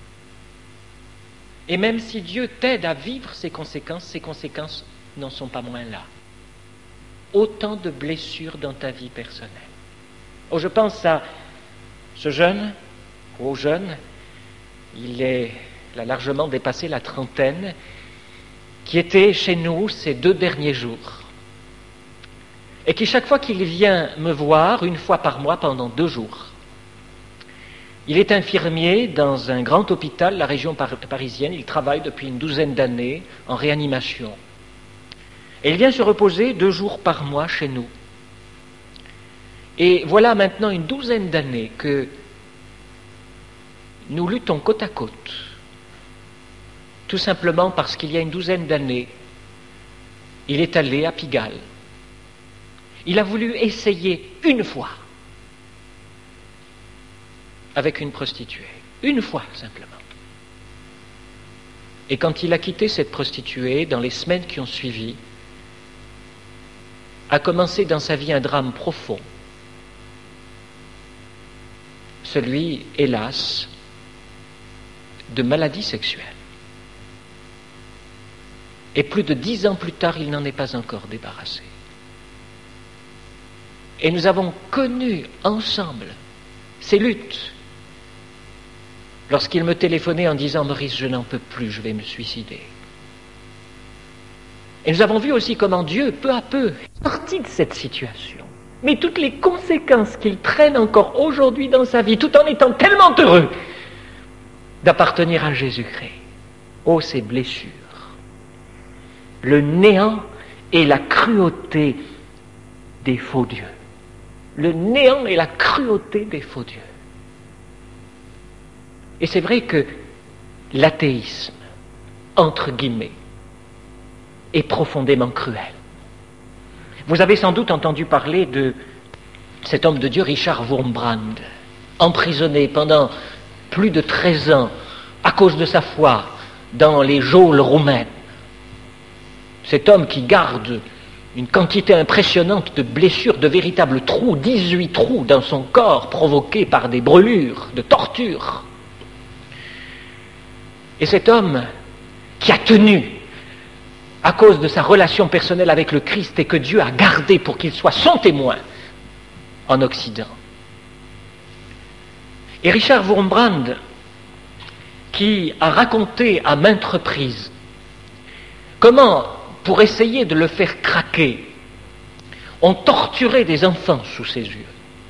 Et même si Dieu t'aide à vivre ces conséquences n'en sont pas moins là. Autant de blessures dans ta vie personnelle. Oh, je pense à ce jeune, au jeune, il a largement dépassé la trentaine, qui était chez nous ces 2 derniers jours. Et qui, chaque fois qu'il vient me voir, 1 fois par mois pendant 2 jours, il est infirmier dans un grand hôpital, la région parisienne. Il travaille depuis une 12aine d'années en réanimation. Et il vient se reposer 2 jours par mois chez nous. Et voilà maintenant une 12aine d'années que nous luttons côte à côte. Tout simplement parce qu'il y a une 12aine d'années, il est allé à Pigalle. Il a voulu essayer 1 fois avec une prostituée. 1 fois simplement. Et quand il a quitté cette prostituée, dans les semaines qui ont suivi, a commencé dans sa vie un drame profond. Celui, hélas, de maladies sexuelles. Et plus de 10 ans plus tard, il n'en est pas encore débarrassé. Et nous avons connu ensemble ces luttes. Lorsqu'il me téléphonait en disant « Maurice, je n'en peux plus, je vais me suicider ». Et nous avons vu aussi comment Dieu, peu à peu, est sorti de cette situation. Mais toutes les conséquences qu'il traîne encore aujourd'hui dans sa vie, tout en étant tellement heureux d'appartenir à Jésus-Christ. Oh, ces blessures. Le néant et la cruauté des faux dieux. Le néant et la cruauté des faux dieux. Et c'est vrai que l'athéisme, entre guillemets, est profondément cruel. Vous avez sans doute entendu parler de cet homme de Dieu, Richard Wurmbrand, emprisonné pendant plus de 13 ans à cause de sa foi dans les geôles roumaines. Cet homme qui garde une quantité impressionnante de blessures, de véritables trous, 18 trous dans son corps provoqués par des brûlures, de tortures. Et cet homme qui a tenu à cause de sa relation personnelle avec le Christ et que Dieu a gardé pour qu'il soit son témoin en Occident. Et Richard Wurmbrand, qui a raconté à maintes reprises comment, pour essayer de le faire craquer, on torturait des enfants sous ses yeux.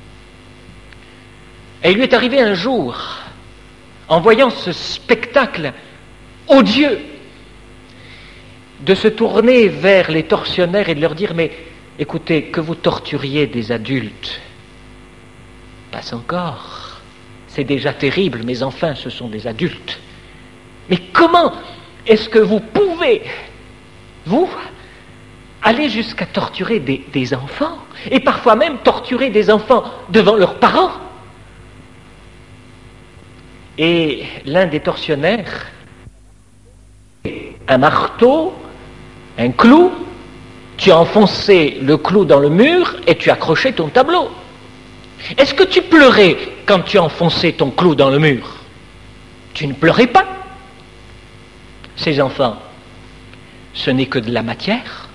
Et il lui est arrivé un jour, en voyant ce spectacle odieux, de se tourner vers les tortionnaires et de leur dire « Mais écoutez, que vous torturiez des adultes, passe encore, c'est déjà terrible, mais enfin ce sont des adultes. Mais comment est-ce que vous pouvez, vous, aller jusqu'à torturer des enfants, et parfois même torturer des enfants devant leurs parents ?» Et l'un des tortionnaires, un marteau, un clou, tu as enfoncé le clou dans le mur et tu accrochais ton tableau. Est-ce que tu pleurais quand tu as enfoncé ton clou dans le mur? Tu ne pleurais pas. Ces enfants, ce n'est que de la matière.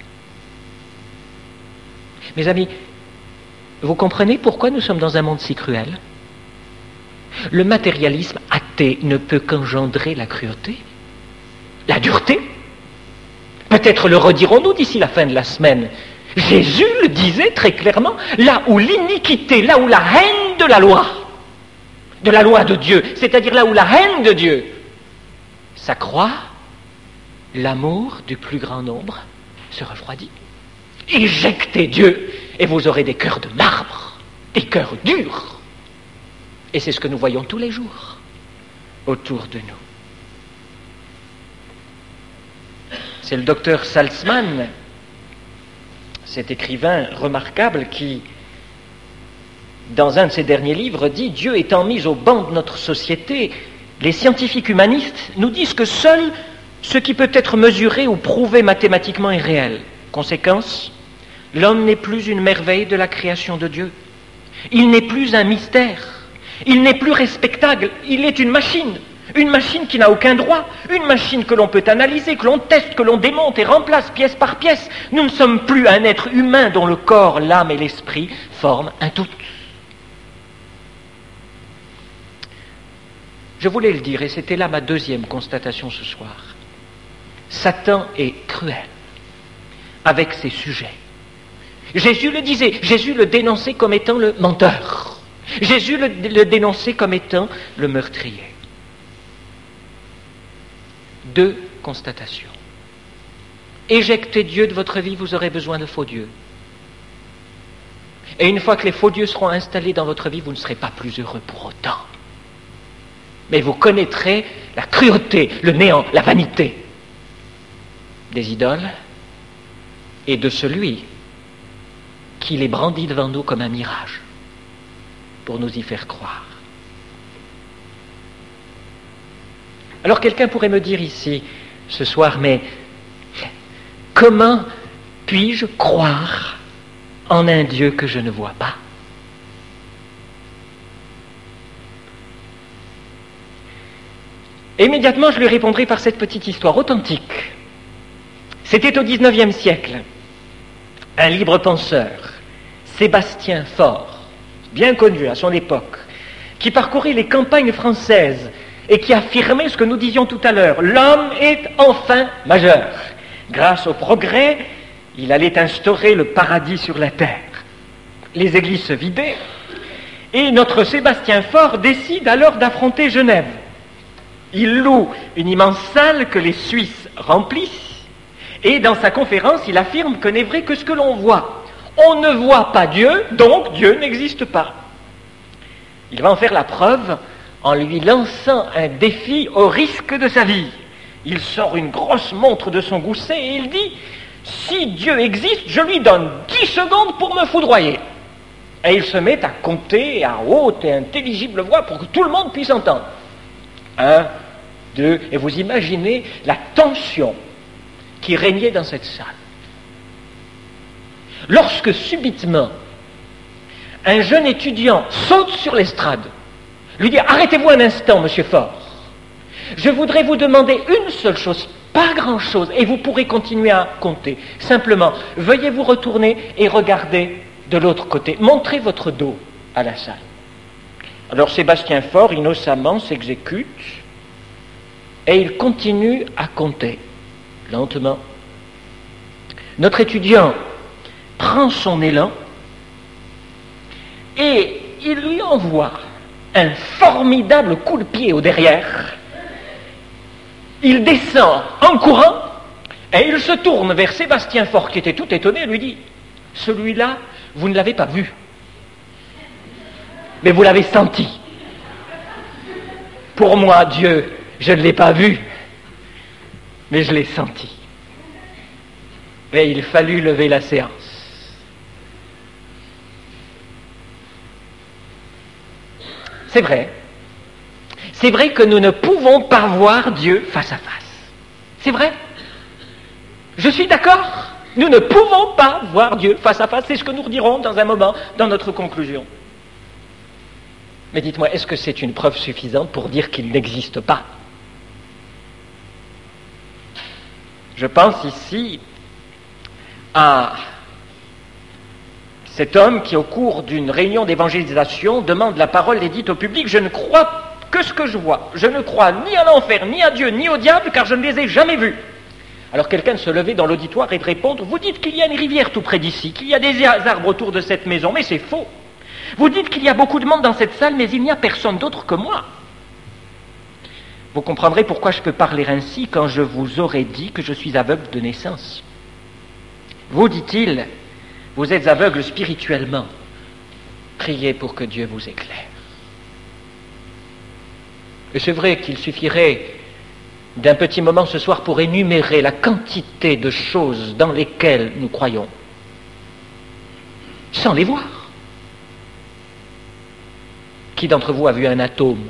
Mes amis, vous comprenez pourquoi nous sommes dans un monde si cruel? Le matérialisme athée ne peut qu'engendrer la cruauté, la dureté. Peut-être le redirons-nous d'ici la fin de la semaine. Jésus le disait très clairement, là où l'iniquité, là où la haine de la loi de Dieu, c'est-à-dire là où la haine de Dieu s'accroît, l'amour du plus grand nombre se refroidit. Éjectez Dieu et vous aurez des cœurs de marbre, des cœurs durs. Et c'est ce que nous voyons tous les jours autour de nous. C'est le docteur Salzman, cet écrivain remarquable qui, dans un de ses derniers livres, dit « Dieu étant mis au banc de notre société, les scientifiques humanistes nous disent que seul ce qui peut être mesuré ou prouvé mathématiquement est réel. Conséquence, l'homme n'est plus une merveille de la création de Dieu. Il n'est plus un mystère. Il n'est plus respectable. Il est une machine. Une machine qui n'a aucun droit, une machine que l'on peut analyser, que l'on teste, que l'on démonte et remplace pièce par pièce. Nous ne sommes plus un être humain dont le corps, l'âme et l'esprit forment un tout. » Je voulais le dire, et c'était là ma deuxième constatation ce soir. Satan est cruel avec ses sujets. Jésus le disait, Jésus le dénonçait comme étant le menteur. Jésus le dénonçait comme étant le meurtrier. Deux constatations. Éjectez Dieu de votre vie, vous aurez besoin de faux dieux. Et une fois que les faux dieux seront installés dans votre vie, vous ne serez pas plus heureux pour autant. Mais vous connaîtrez la cruauté, le néant, la vanité des idoles et de celui qui les brandit devant nous comme un mirage pour nous y faire croire. Alors quelqu'un pourrait me dire ici, ce soir, mais comment puis-je croire en un Dieu que je ne vois pas? Et immédiatement, je lui répondrai par cette petite histoire authentique. C'était au XIXe siècle. Un libre penseur, Sébastien Faure, bien connu à son époque, qui parcourait les campagnes françaises et qui affirmait ce que nous disions tout à l'heure. L'homme est enfin majeur. Grâce au progrès, il allait instaurer le paradis sur la terre. Les églises se vidaient, et notre Sébastien Faure décide alors d'affronter Genève. Il loue une immense salle que les Suisses remplissent, et dans sa conférence, il affirme que n'est vrai que ce que l'on voit. On ne voit pas Dieu, donc Dieu n'existe pas. Il va en faire la preuve en lui lançant un défi au risque de sa vie. Il sort une grosse montre de son gousset et il dit « Si Dieu existe, je lui donne 10 secondes pour me foudroyer. » Et il se met à compter à haute et intelligible voix pour que tout le monde puisse entendre. 1, 2, et vous imaginez la tension qui régnait dans cette salle. lorsque subitement un jeune étudiant saute sur l'estrade, lui dit « Arrêtez-vous un instant, monsieur Faure. Je voudrais vous demander une seule chose, pas grand-chose, et vous pourrez continuer à compter. Simplement, veuillez vous retourner et regarder de l'autre côté. Montrez votre dos à la salle. » Alors Sébastien Faure, innocemment, s'exécute et il continue à compter, lentement. Notre étudiant prend son élan et il lui envoie un formidable coup de pied au derrière. Il descend en courant et il se tourne vers Sébastien Faure qui était tout étonné et lui dit « Celui-là, vous ne l'avez pas vu, mais vous l'avez senti. Pour moi, Dieu, je ne l'ai pas vu, mais je l'ai senti. » Et il fallut lever la séance. C'est vrai. C'est vrai que nous ne pouvons pas voir Dieu face à face. C'est vrai. Je suis d'accord. Nous ne pouvons pas voir Dieu face à face. C'est ce que nous redirons dans un moment dans notre conclusion. Mais dites-moi, est-ce que c'est une preuve suffisante pour dire qu'il n'existe pas? Je pense ici à cet homme qui, au cours d'une réunion d'évangélisation, demande la parole et dit au public « Je ne crois que ce que je vois. Je ne crois ni à l'enfer, ni à Dieu, ni au diable, car je ne les ai jamais vus. » Alors quelqu'un se levait dans l'auditoire et de répondre « Vous dites qu'il y a une rivière tout près d'ici, qu'il y a des arbres autour de cette maison, mais c'est faux. Vous dites qu'il y a beaucoup de monde dans cette salle, mais il n'y a personne d'autre que moi. » Vous comprendrez pourquoi je peux parler ainsi quand je vous aurais dit que je suis aveugle de naissance. Vous, dit-il, vous êtes aveugle spirituellement. Priez pour que Dieu vous éclaire. Et c'est vrai qu'il suffirait d'un petit moment ce soir pour énumérer la quantité de choses dans lesquelles nous croyons, sans les voir. Qui d'entre vous a vu un atome,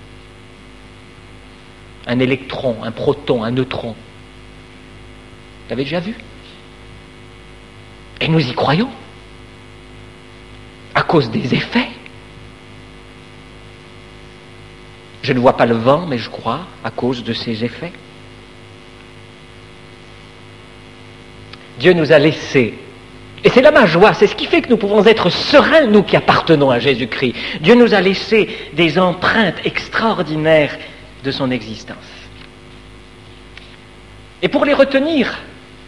un électron, un proton, un neutron? Vous l'avez déjà vu? Et nous y croyons, à cause des effets. Je ne vois pas le vent, mais je crois à cause de ses effets. Dieu nous a laissés, et c'est là ma joie, c'est ce qui fait que nous pouvons être sereins, nous qui appartenons à Jésus-Christ. Dieu nous a laissé des empreintes extraordinaires de son existence. Et pour les retenir,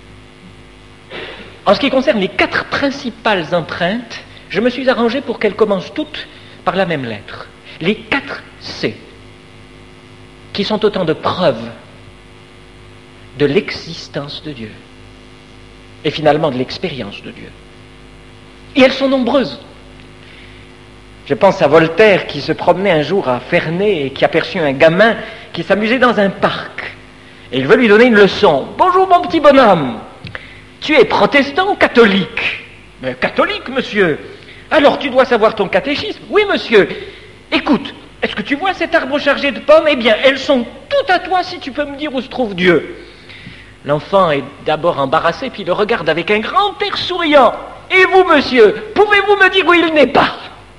en ce qui concerne les 4 principales empreintes, je me suis arrangé pour qu'elles commencent toutes par la même lettre. Les 4 C, qui sont autant de preuves de l'existence de Dieu et finalement de l'expérience de Dieu. Et elles sont nombreuses. Je pense à Voltaire qui se promenait un jour à Ferney et qui aperçut un gamin qui s'amusait dans un parc. Et il veut lui donner une leçon. « Bonjour mon petit bonhomme, tu es protestant ou catholique ?»« Mais catholique, monsieur. »« Alors tu dois savoir ton catéchisme. »« Oui, monsieur. Écoute, est-ce que tu vois cet arbre chargé de pommes? Eh bien, elles sont toutes à toi si tu peux me dire où se trouve Dieu. » L'enfant est d'abord embarrassé, puis le regarde avec un grand air souriant. « Et vous, monsieur, pouvez-vous me dire où il n'est pas ?»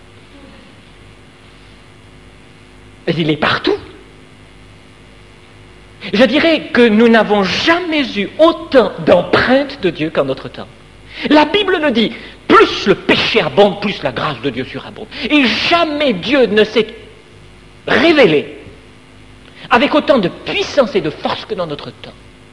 Mais il est partout. Je dirais que nous n'avons jamais eu autant d'empreintes de Dieu qu'en notre temps. La Bible le dit, plus le péché abonde, plus la grâce de Dieu surabonde. Et jamais Dieu ne s'est révélé avec autant de puissance et de force que dans notre temps.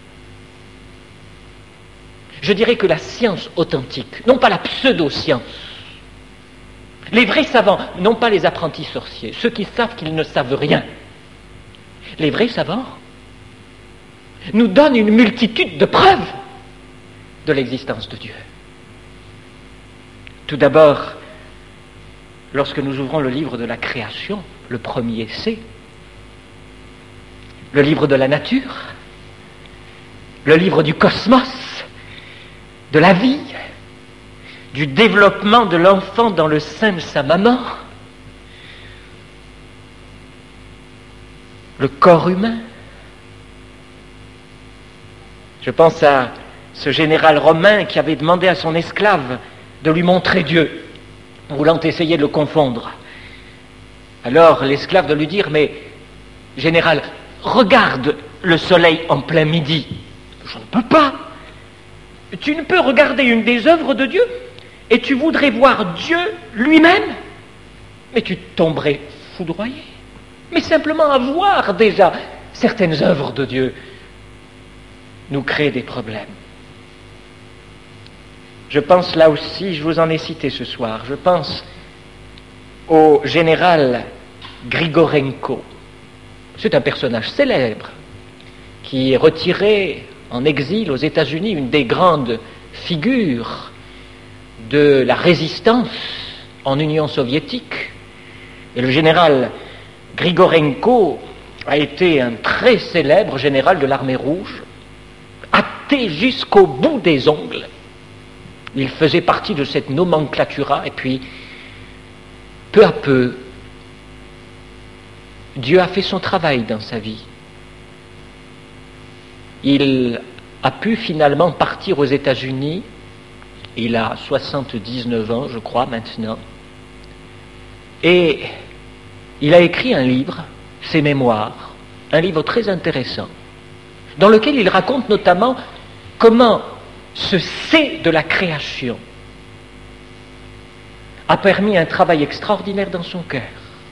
Je dirais que la science authentique, non pas la pseudo-science, les vrais savants, non pas les apprentis sorciers, ceux qui savent qu'ils ne savent rien, les vrais savants nous donnent une multitude de preuves de l'existence de Dieu. Tout d'abord, lorsque nous ouvrons le livre de la création, le premier C, le livre de la nature, le livre du cosmos, de la vie, du développement de l'enfant dans le sein de sa maman, le corps humain. Je pense à ce général romain qui avait demandé à son esclave de lui montrer Dieu, voulant essayer de le confondre. Alors l'esclave doit lui dire, mais général, regarde le soleil en plein midi. Je ne peux pas. Tu ne peux regarder une des œuvres de Dieu et tu voudrais voir Dieu lui-même, mais tu tomberais foudroyé. Mais simplement à voir déjà certaines œuvres de Dieu nous crée des problèmes. Je pense là aussi, je vous en ai cité ce soir, je pense au général Grigorenko. C'est un personnage célèbre qui est retiré en exil aux États-Unis, une des grandes figures de la résistance en Union soviétique. Et le général Grigorenko a été un très célèbre général de l'armée rouge, athée jusqu'au bout des ongles. Il faisait partie de cette nomenclatura, et puis, peu à peu, Dieu a fait son travail dans sa vie. Il a pu finalement partir aux États-Unis. Il a 79 ans, je crois, maintenant. Et il a écrit un livre, ses mémoires, un livre très intéressant, dans lequel il raconte notamment comment ce C de la création a permis un travail extraordinaire dans son cœur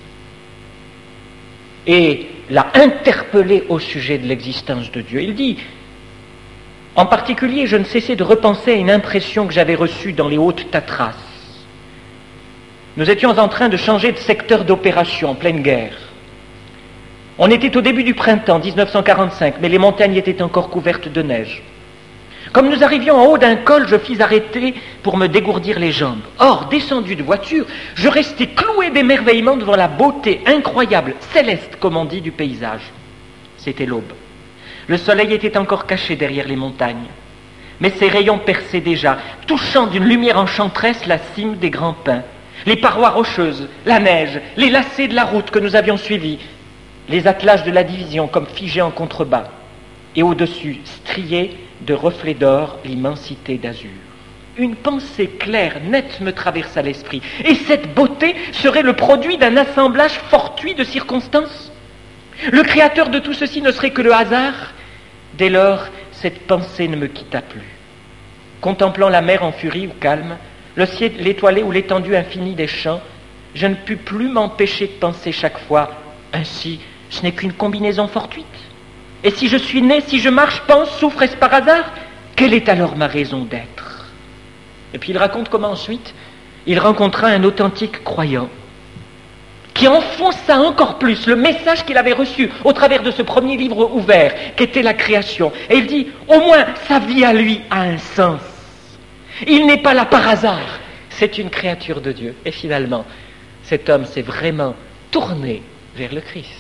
et l'a interpellé au sujet de l'existence de Dieu. Il dit, en particulier, je ne cessais de repenser à une impression que j'avais reçue dans les Hautes Tatras. Nous étions en train de changer de secteur d'opération en pleine guerre. On était au début du printemps 1945, mais les montagnes étaient encore couvertes de neige. Comme nous arrivions en haut d'un col, je fis arrêter pour me dégourdir les jambes. Or, descendu de voiture, je restais cloué d'émerveillement devant la beauté incroyable, céleste, comme on dit, du paysage. C'était l'aube. Le soleil était encore caché derrière les montagnes, mais ses rayons perçaient déjà, touchant d'une lumière enchanteresse la cime des grands pins, les parois rocheuses, la neige, les lacets de la route que nous avions suivie, les attelages de la division comme figés en contrebas, et au-dessus, striés de reflets d'or, l'immensité d'azur. Une pensée claire, nette me traversa l'esprit, et cette beauté serait le produit d'un assemblage fortuit de circonstances. Le créateur de tout ceci ne serait que le hasard. Dès lors, cette pensée ne me quitta plus. Contemplant la mer en furie ou calme, le ciel étoilé ou l'étendue infinie des champs, je ne pus plus m'empêcher de penser chaque fois, ainsi, ce n'est qu'une combinaison fortuite. Et si je suis né, si je marche, pense, souffre, est-ce par hasard? Quelle est alors ma raison d'être? Et puis il raconte comment ensuite, il rencontra un authentique croyant, qui enfonça encore plus le message qu'il avait reçu au travers de ce premier livre ouvert, qu'était la création. Et il dit, au moins, sa vie à lui a un sens. Il n'est pas là par hasard, c'est une créature de Dieu. Et finalement, cet homme s'est vraiment tourné vers le Christ.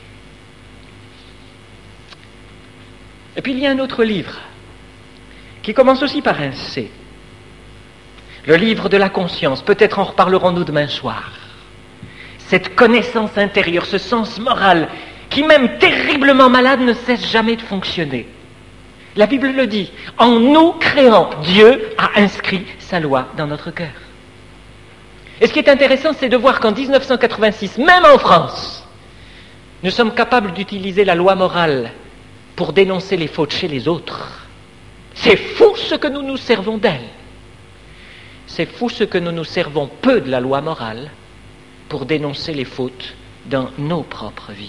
Et puis il y a un autre livre, qui commence aussi par un C. Le livre de la conscience, peut-être en reparlerons-nous demain soir. Cette connaissance intérieure, ce sens moral, qui même terriblement malade ne cesse jamais de fonctionner. La Bible le dit, en nous créant, Dieu a inscrit sa loi dans notre cœur. Et ce qui est intéressant, c'est de voir qu'en 1986, même en France, nous sommes capables d'utiliser la loi morale pour dénoncer les fautes chez les autres. C'est fou ce que nous nous servons d'elle. C'est fou ce que nous nous servons peu de la loi morale pour dénoncer les fautes dans nos propres vies.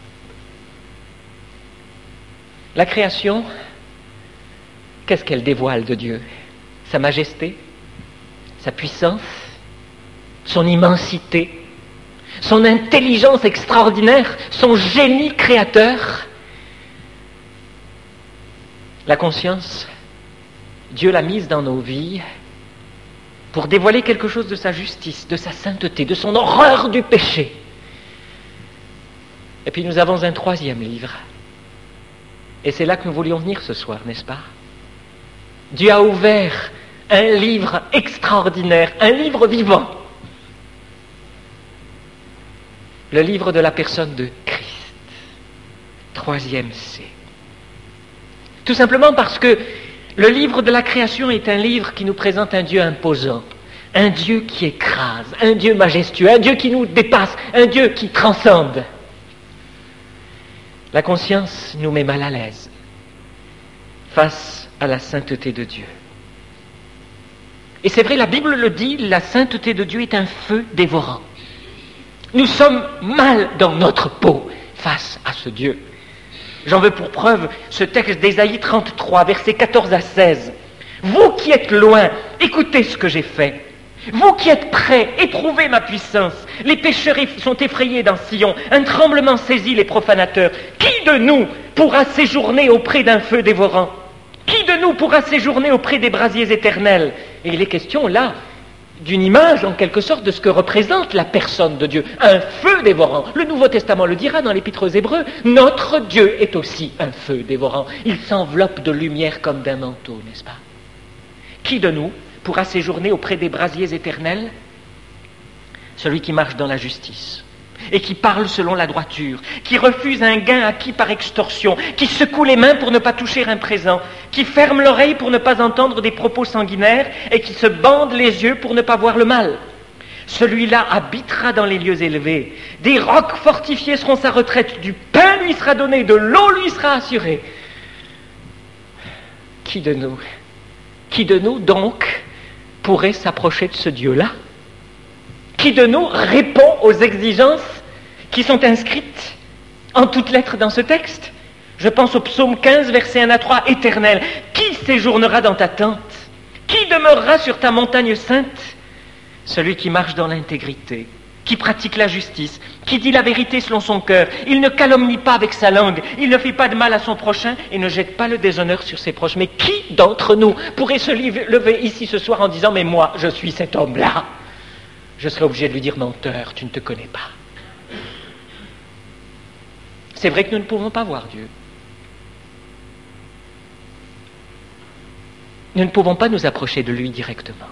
La création, qu'est-ce qu'elle dévoile de Dieu? Sa majesté, sa puissance, son immensité, son intelligence extraordinaire, son génie créateur. La conscience, Dieu l'a mise dans nos vies pour dévoiler quelque chose de sa justice, de sa sainteté, de son horreur du péché. Et puis nous avons un troisième livre. Et c'est là que nous voulions venir ce soir, n'est-ce pas? Dieu a ouvert un livre extraordinaire, un livre vivant. Le livre de la personne de Christ. Troisième C. Tout simplement parce que le livre de la création est un livre qui nous présente un Dieu imposant. un Dieu qui écrase, un Dieu majestueux, un Dieu qui nous dépasse, un Dieu qui transcende. La conscience nous met mal à l'aise face à la sainteté de Dieu. Et c'est vrai, la Bible le dit, la sainteté de Dieu est un feu dévorant. Nous sommes mal dans notre peau face à ce Dieu. J'en veux pour preuve ce texte d'Ésaïe 33, versets 14 à 16. Vous qui êtes loin, écoutez ce que j'ai fait. Vous qui êtes près, éprouvez ma puissance. Les pécheurs sont effrayés dans Sion. Un tremblement saisit les profanateurs. Qui de nous pourra séjourner auprès d'un feu dévorant? Qui de nous pourra séjourner auprès des brasiers éternels? Et il est question là d'une image en quelque sorte de ce que représente la personne de Dieu. Un feu dévorant. Le Nouveau Testament le dira dans l'Épître aux Hébreux. Notre Dieu est aussi un feu dévorant. Il s'enveloppe de lumière comme d'un manteau, n'est-ce pas? Qui de nous pourra séjourner auprès des brasiers éternels? Celui qui marche dans la justice et qui parle selon la droiture, qui refuse un gain acquis par extorsion, qui secoue les mains pour ne pas toucher un présent, qui ferme l'oreille pour ne pas entendre des propos sanguinaires et qui se bande les yeux pour ne pas voir le mal. Celui-là habitera dans les lieux élevés. Des rocs fortifiés seront sa retraite, du pain lui sera donné, de l'eau lui sera assurée. Qui de nous donc pourrait s'approcher de ce Dieu-là? Qui de nous répond aux exigences qui sont inscrites en toutes lettres dans ce texte? Je pense au psaume 15, versets 1 à 3, « Éternel, qui séjournera dans ta tente? Qui demeurera sur ta montagne sainte? Celui qui marche dans l'intégrité, qui pratique la justice, qui dit la vérité selon son cœur. Il ne calomnie pas avec sa langue, il ne fait pas de mal à son prochain et ne jette pas le déshonneur sur ses proches. » Mais qui d'entre nous pourrait se lever ici ce soir en disant « Mais moi, je suis cet homme-là » ? Je serais obligé de lui dire « Menteur, tu ne te connais pas. » C'est vrai que nous ne pouvons pas voir Dieu. Nous ne pouvons pas nous approcher de lui directement.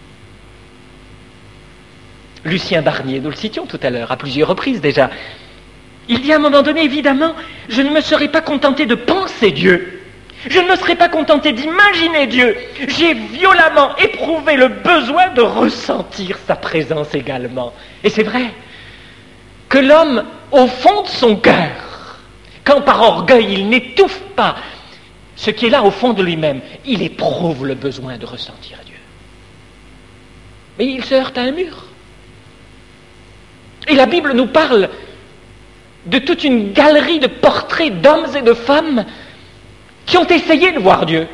Lucien Barnier, nous le citions tout à l'heure, à plusieurs reprises déjà. Il dit à un moment donné, évidemment, je ne me serais pas contenté de penser Dieu. Je ne me serais pas contenté d'imaginer Dieu. J'ai violemment éprouvé le besoin de ressentir sa présence également. Et c'est vrai que l'homme, au fond de son cœur, quand par orgueil il n'étouffe pas ce qui est là au fond de lui-même, il éprouve le besoin de ressentir Dieu. Mais il se heurte à un mur. Et la Bible nous parle de toute une galerie de portraits d'hommes et de femmes qui ont essayé de voir Dieu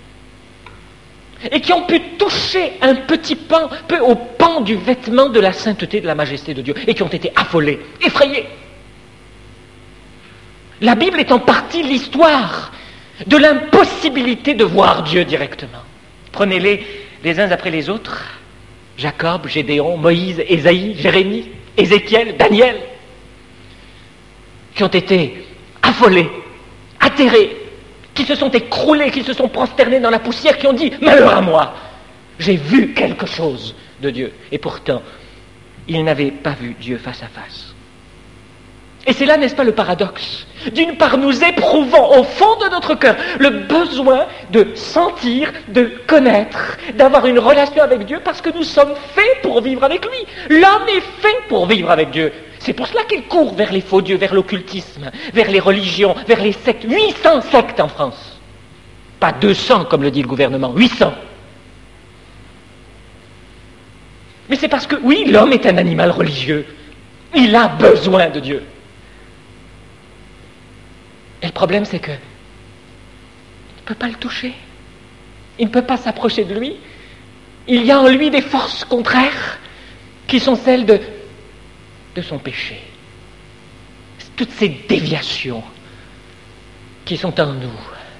et qui ont pu toucher un petit peu au pan du vêtement de la sainteté, de la majesté de Dieu, et qui ont été affolés, effrayés. La Bible est en partie l'histoire de l'impossibilité de voir Dieu directement. Prenez-les les uns après les autres, Jacob, Gédéon, Moïse, Ésaïe, Jérémie, Ézéchiel, Daniel, qui ont été affolés, atterrés, qui se sont écroulés, qui se sont prosternés dans la poussière, qui ont dit « Malheur à moi, j'ai vu quelque chose de Dieu. » Et pourtant, ils n'avaient pas vu Dieu face à face. Et c'est là, n'est-ce pas, le paradoxe? D'une part, nous éprouvons au fond de notre cœur le besoin de sentir, de connaître, d'avoir une relation avec Dieu, parce que nous sommes faits pour vivre avec lui. L'homme est fait pour vivre avec Dieu. C'est pour cela qu'il court vers les faux dieux, vers l'occultisme, vers les religions, vers les sectes. 800 sectes en France. Pas 200, comme le dit le gouvernement, 800. Mais c'est parce que, oui, l'homme est un animal religieux. Il a besoin de Dieu. Et le problème, c'est que il ne peut pas le toucher. Il ne peut pas s'approcher de lui. Il y a en lui des forces contraires qui sont celles de son péché. Toutes ces déviations qui sont en nous.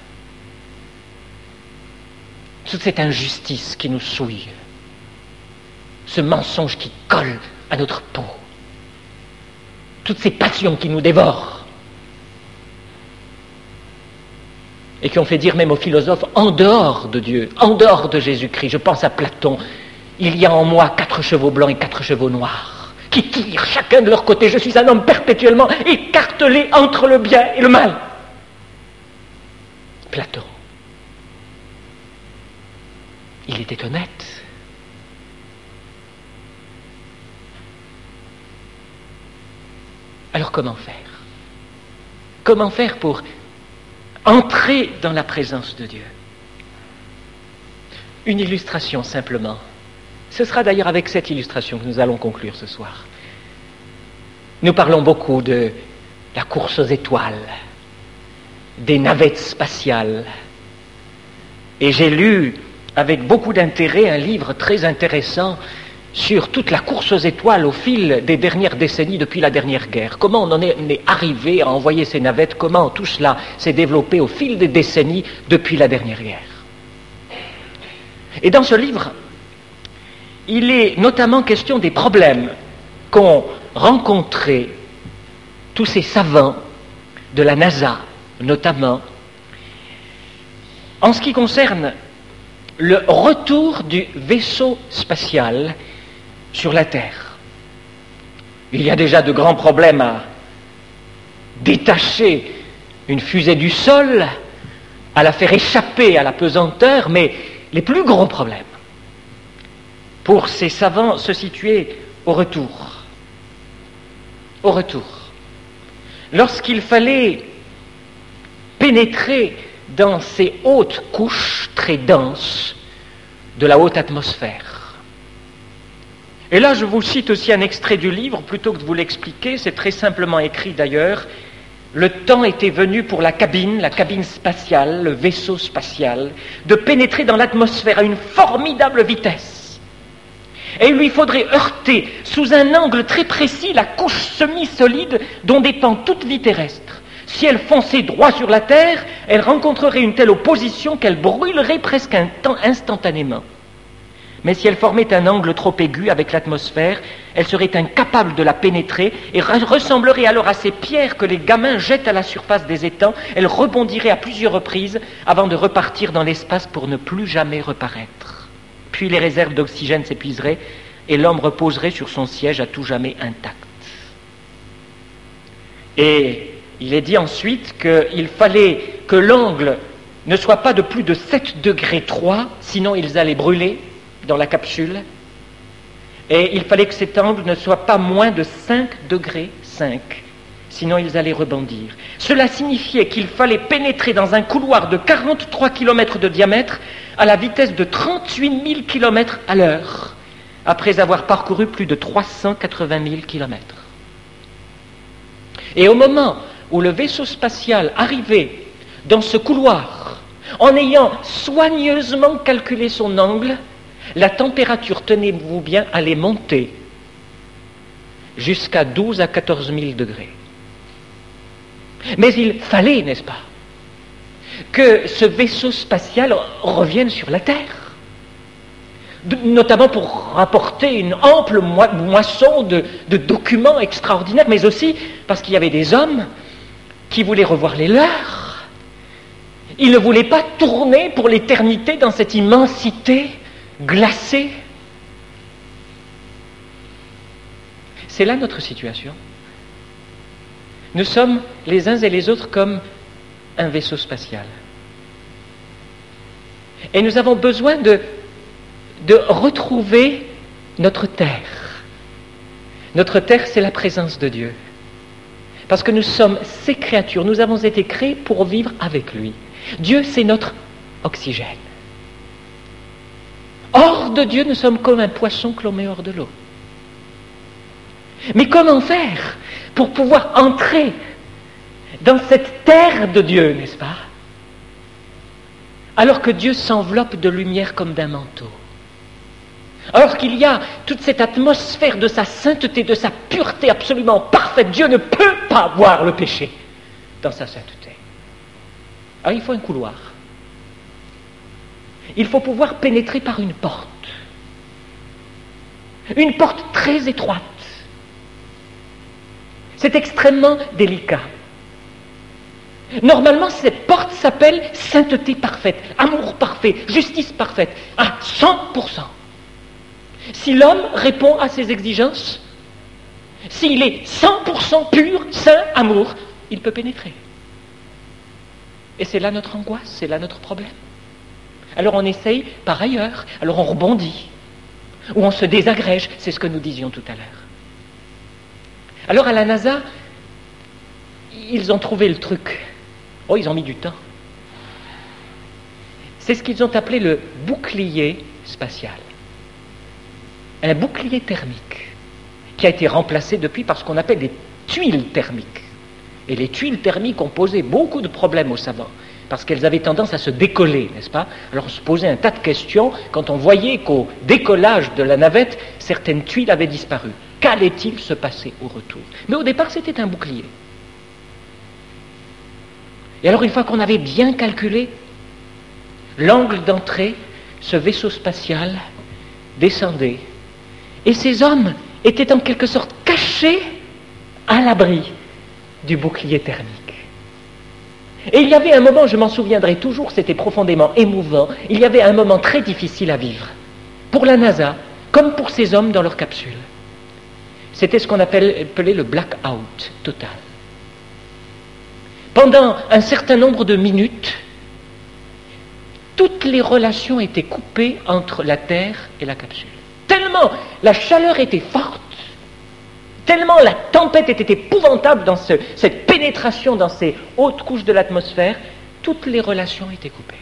Toute cette injustice qui nous souille. Ce mensonge qui colle à notre peau. Toutes ces passions qui nous dévorent. Et qui ont fait dire même aux philosophes, en dehors de Dieu, en dehors de Jésus-Christ, je pense à Platon, il y a en moi 4 chevaux blancs et 4 chevaux noirs, qui tirent chacun de leur côté. Je suis un homme perpétuellement écartelé entre le bien et le mal. Platon, il était honnête. Alors comment faire? Comment faire pour entrer dans la présence de Dieu? Une illustration simplement. Ce sera d'ailleurs avec cette illustration que nous allons conclure ce soir. Nous parlons beaucoup de la course aux étoiles, des navettes spatiales. Et j'ai lu avec beaucoup d'intérêt un livre très intéressant sur toute la course aux étoiles au fil des dernières décennies depuis la dernière guerre. Comment on est arrivé à envoyer ces navettes, comment tout cela s'est développé au fil des décennies depuis la dernière guerre. Et dans ce livre, il est notamment question des problèmes qu'ont rencontrés tous ces savants de la NASA, notamment, en ce qui concerne le retour du vaisseau spatial sur la Terre. Il y a déjà de grands problèmes à détacher une fusée du sol, à la faire échapper à la pesanteur, mais les plus gros problèmes pour ces savants se situaient au retour. Au retour. Lorsqu'il fallait pénétrer dans ces hautes couches très denses de la haute atmosphère. Et là, je vous cite aussi un extrait du livre, plutôt que de vous l'expliquer, c'est très simplement écrit d'ailleurs. Le temps était venu pour la cabine spatiale, le vaisseau spatial, de pénétrer dans l'atmosphère à une formidable vitesse. Et il lui faudrait heurter sous un angle très précis la couche semi-solide dont dépend toute vie terrestre. Si elle fonçait droit sur la Terre, elle rencontrerait une telle opposition qu'elle brûlerait presque instantanément. Mais si elle formait un angle trop aigu avec l'atmosphère, elle serait incapable de la pénétrer et ressemblerait alors à ces pierres que les gamins jettent à la surface des étangs. Elle rebondirait à plusieurs reprises avant de repartir dans l'espace pour ne plus jamais reparaître. Puis les réserves d'oxygène s'épuiseraient et l'homme reposerait sur son siège à tout jamais intact. Et il est dit ensuite qu'il fallait que l'angle ne soit pas de plus de 7 degrés 3, sinon ils allaient brûler dans la capsule. Et il fallait que cet angle ne soit pas moins de 5 degrés 5, sinon ils allaient rebondir. Cela signifiait qu'il fallait pénétrer dans un couloir de 43 km de diamètre à la vitesse de 38 000 km à l'heure, après avoir parcouru plus de 380 000 km. Et au moment où le vaisseau spatial arrivait dans ce couloir, en ayant soigneusement calculé son angle, la température, tenez-vous bien, allait monter jusqu'à 12 à 14 000 degrés. Mais il fallait, n'est-ce pas, que ce vaisseau spatial revienne sur la Terre, notamment pour rapporter une ample moisson de documents extraordinaires, mais aussi parce qu'il y avait des hommes qui voulaient revoir les leurs. Ils ne voulaient pas tourner pour l'éternité dans cette immensité glacée. C'est là notre situation. Nous sommes les uns et les autres comme un vaisseau spatial. Et nous avons besoin de retrouver notre terre. Notre terre, c'est la présence de Dieu. Parce que nous sommes ses créatures, nous avons été créés pour vivre avec lui. Dieu, c'est notre oxygène. Hors de Dieu, nous sommes comme un poisson que l'on met hors de l'eau. Mais comment faire pour pouvoir entrer dans cette terre de Dieu, n'est-ce pas? Alors que Dieu s'enveloppe de lumière comme d'un manteau. Alors qu'il y a toute cette atmosphère de sa sainteté, de sa pureté absolument parfaite. Dieu ne peut pas voir le péché dans sa sainteté. Alors il faut un couloir. Il faut pouvoir pénétrer par une porte. Une porte très étroite. C'est extrêmement délicat. Normalement, cette porte s'appelle sainteté parfaite, amour parfait, justice parfaite, à 100%. Si l'homme répond à ces exigences, s'il est 100% pur, saint, amour, il peut pénétrer. Et c'est là notre angoisse, c'est là notre problème. Alors on essaye par ailleurs, alors on rebondit, ou on se désagrège, c'est ce que nous disions tout à l'heure. Alors à la NASA, ils ont trouvé le truc. Oh, ils ont mis du temps. C'est ce qu'ils ont appelé le bouclier spatial. Un bouclier thermique qui a été remplacé depuis par ce qu'on appelle des tuiles thermiques. Et les tuiles thermiques ont posé beaucoup de problèmes aux savants, parce qu'elles avaient tendance à se décoller, n'est-ce pas? Alors on se posait un tas de questions quand on voyait qu'au décollage de la navette, certaines tuiles avaient disparu. Qu'allait-il se passer au retour? Mais au départ, c'était un bouclier. Et alors, une fois qu'on avait bien calculé l'angle d'entrée, ce vaisseau spatial descendait. Et ces hommes étaient en quelque sorte cachés à l'abri du bouclier thermique. Et il y avait un moment, je m'en souviendrai toujours, c'était profondément émouvant, il y avait un moment très difficile à vivre, pour la NASA, comme pour ces hommes dans leur capsule. C'était ce qu'on appelait le blackout total. Pendant un certain nombre de minutes, toutes les relations étaient coupées entre la Terre et la capsule. Tellement la chaleur était forte, tellement la tempête était épouvantable dans cette pénétration dans ces hautes couches de l'atmosphère, toutes les relations étaient coupées.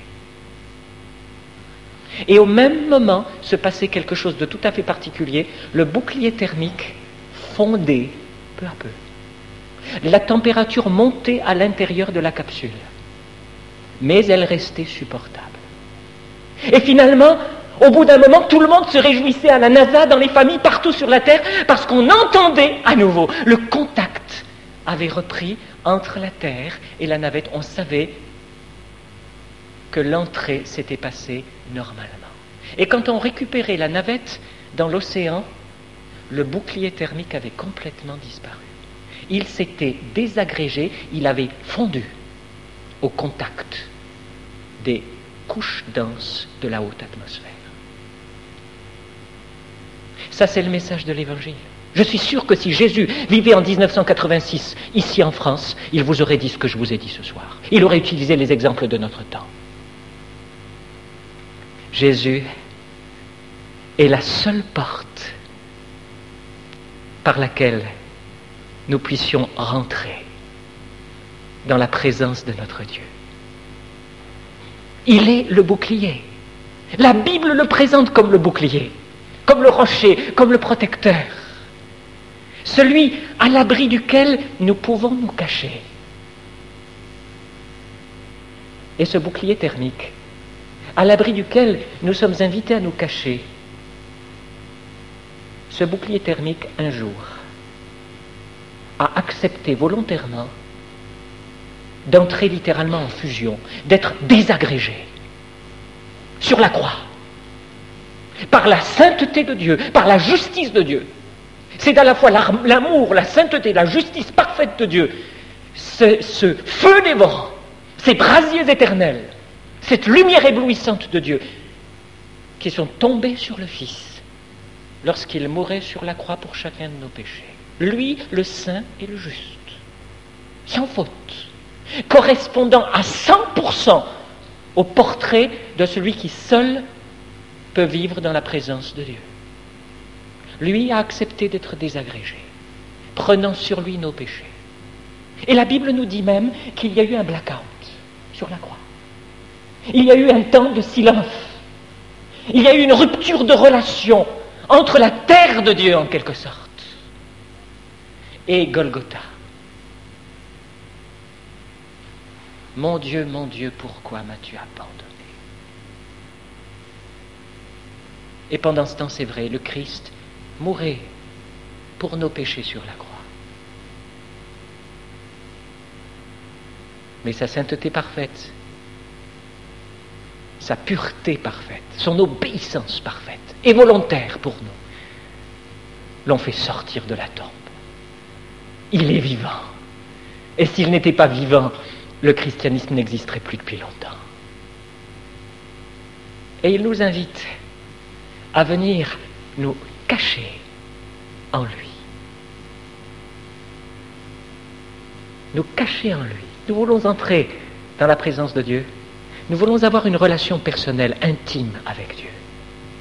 Et au même moment se passait quelque chose de tout à fait particulier, le bouclier thermique fondait peu à peu. La température montait à l'intérieur de la capsule, mais elle restait supportable. Et finalement, au bout d'un moment, tout le monde se réjouissait à la NASA, dans les familles, partout sur la Terre, parce qu'on entendait à nouveau. Le contact avait repris entre la Terre et la navette. On savait que l'entrée s'était passée normalement. Et quand on récupérait la navette dans l'océan, le bouclier thermique avait complètement disparu. Il s'était désagrégé, il avait fondu au contact des couches denses de la haute atmosphère. Ça, c'est le message de l'Évangile. Je suis sûr que si Jésus vivait en 1986, ici en France, il vous aurait dit ce que je vous ai dit ce soir. Il aurait utilisé les exemples de notre temps. Jésus est la seule porte par laquelle nous puissions rentrer dans la présence de notre Dieu. Il est le bouclier. La Bible le présente comme le bouclier, comme le rocher, comme le protecteur. Celui à l'abri duquel nous pouvons nous cacher. Et ce bouclier thermique, à l'abri duquel nous sommes invités à nous cacher, ce bouclier thermique, un jour, a accepté volontairement d'entrer littéralement en fusion, d'être désagrégé sur la croix, par la sainteté de Dieu, par la justice de Dieu. C'est à la fois l'amour, la sainteté, la justice parfaite de Dieu, ce feu dévorant, ces brasiers éternels, cette lumière éblouissante de Dieu, qui sont tombés sur le Fils lorsqu'il mourait sur la croix pour chacun de nos péchés. Lui, le saint et le juste, sans faute, correspondant à 100% au portrait de celui qui seul peut vivre dans la présence de Dieu. Lui a accepté d'être désagrégé, prenant sur lui nos péchés. Et la Bible nous dit même qu'il y a eu un blackout sur la croix. Il y a eu un temps de silence. Il y a eu une rupture de relation entre la terre de Dieu, en quelque sorte, et Golgotha. Mon Dieu, pourquoi m'as-tu abandonné? Et pendant ce temps, c'est vrai, le Christ mourait pour nos péchés sur la croix. Mais sa sainteté parfaite, sa pureté parfaite, son obéissance parfaite et volontaire pour nous, l'ont fait sortir de la tombe. Il est vivant. Et s'il n'était pas vivant, le christianisme n'existerait plus depuis longtemps. Et il nous invite à venir nous cacher en lui. Nous cacher en lui. Nous voulons entrer dans la présence de Dieu. Nous voulons avoir une relation personnelle, intime avec Dieu.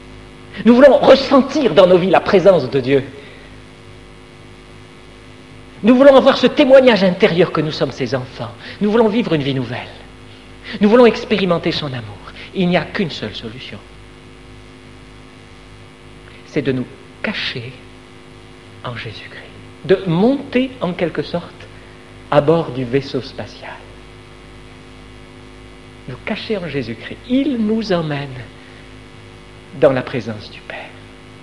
Nous voulons ressentir dans nos vies la présence de Dieu. Nous voulons avoir ce témoignage intérieur que nous sommes ses enfants. Nous voulons vivre une vie nouvelle. Nous voulons expérimenter son amour. Il n'y a qu'une seule solution. C'est de nous cacher en Jésus-Christ. De monter en quelque sorte à bord du vaisseau spatial. Nous cacher en Jésus-Christ. Il nous emmène dans la présence du Père.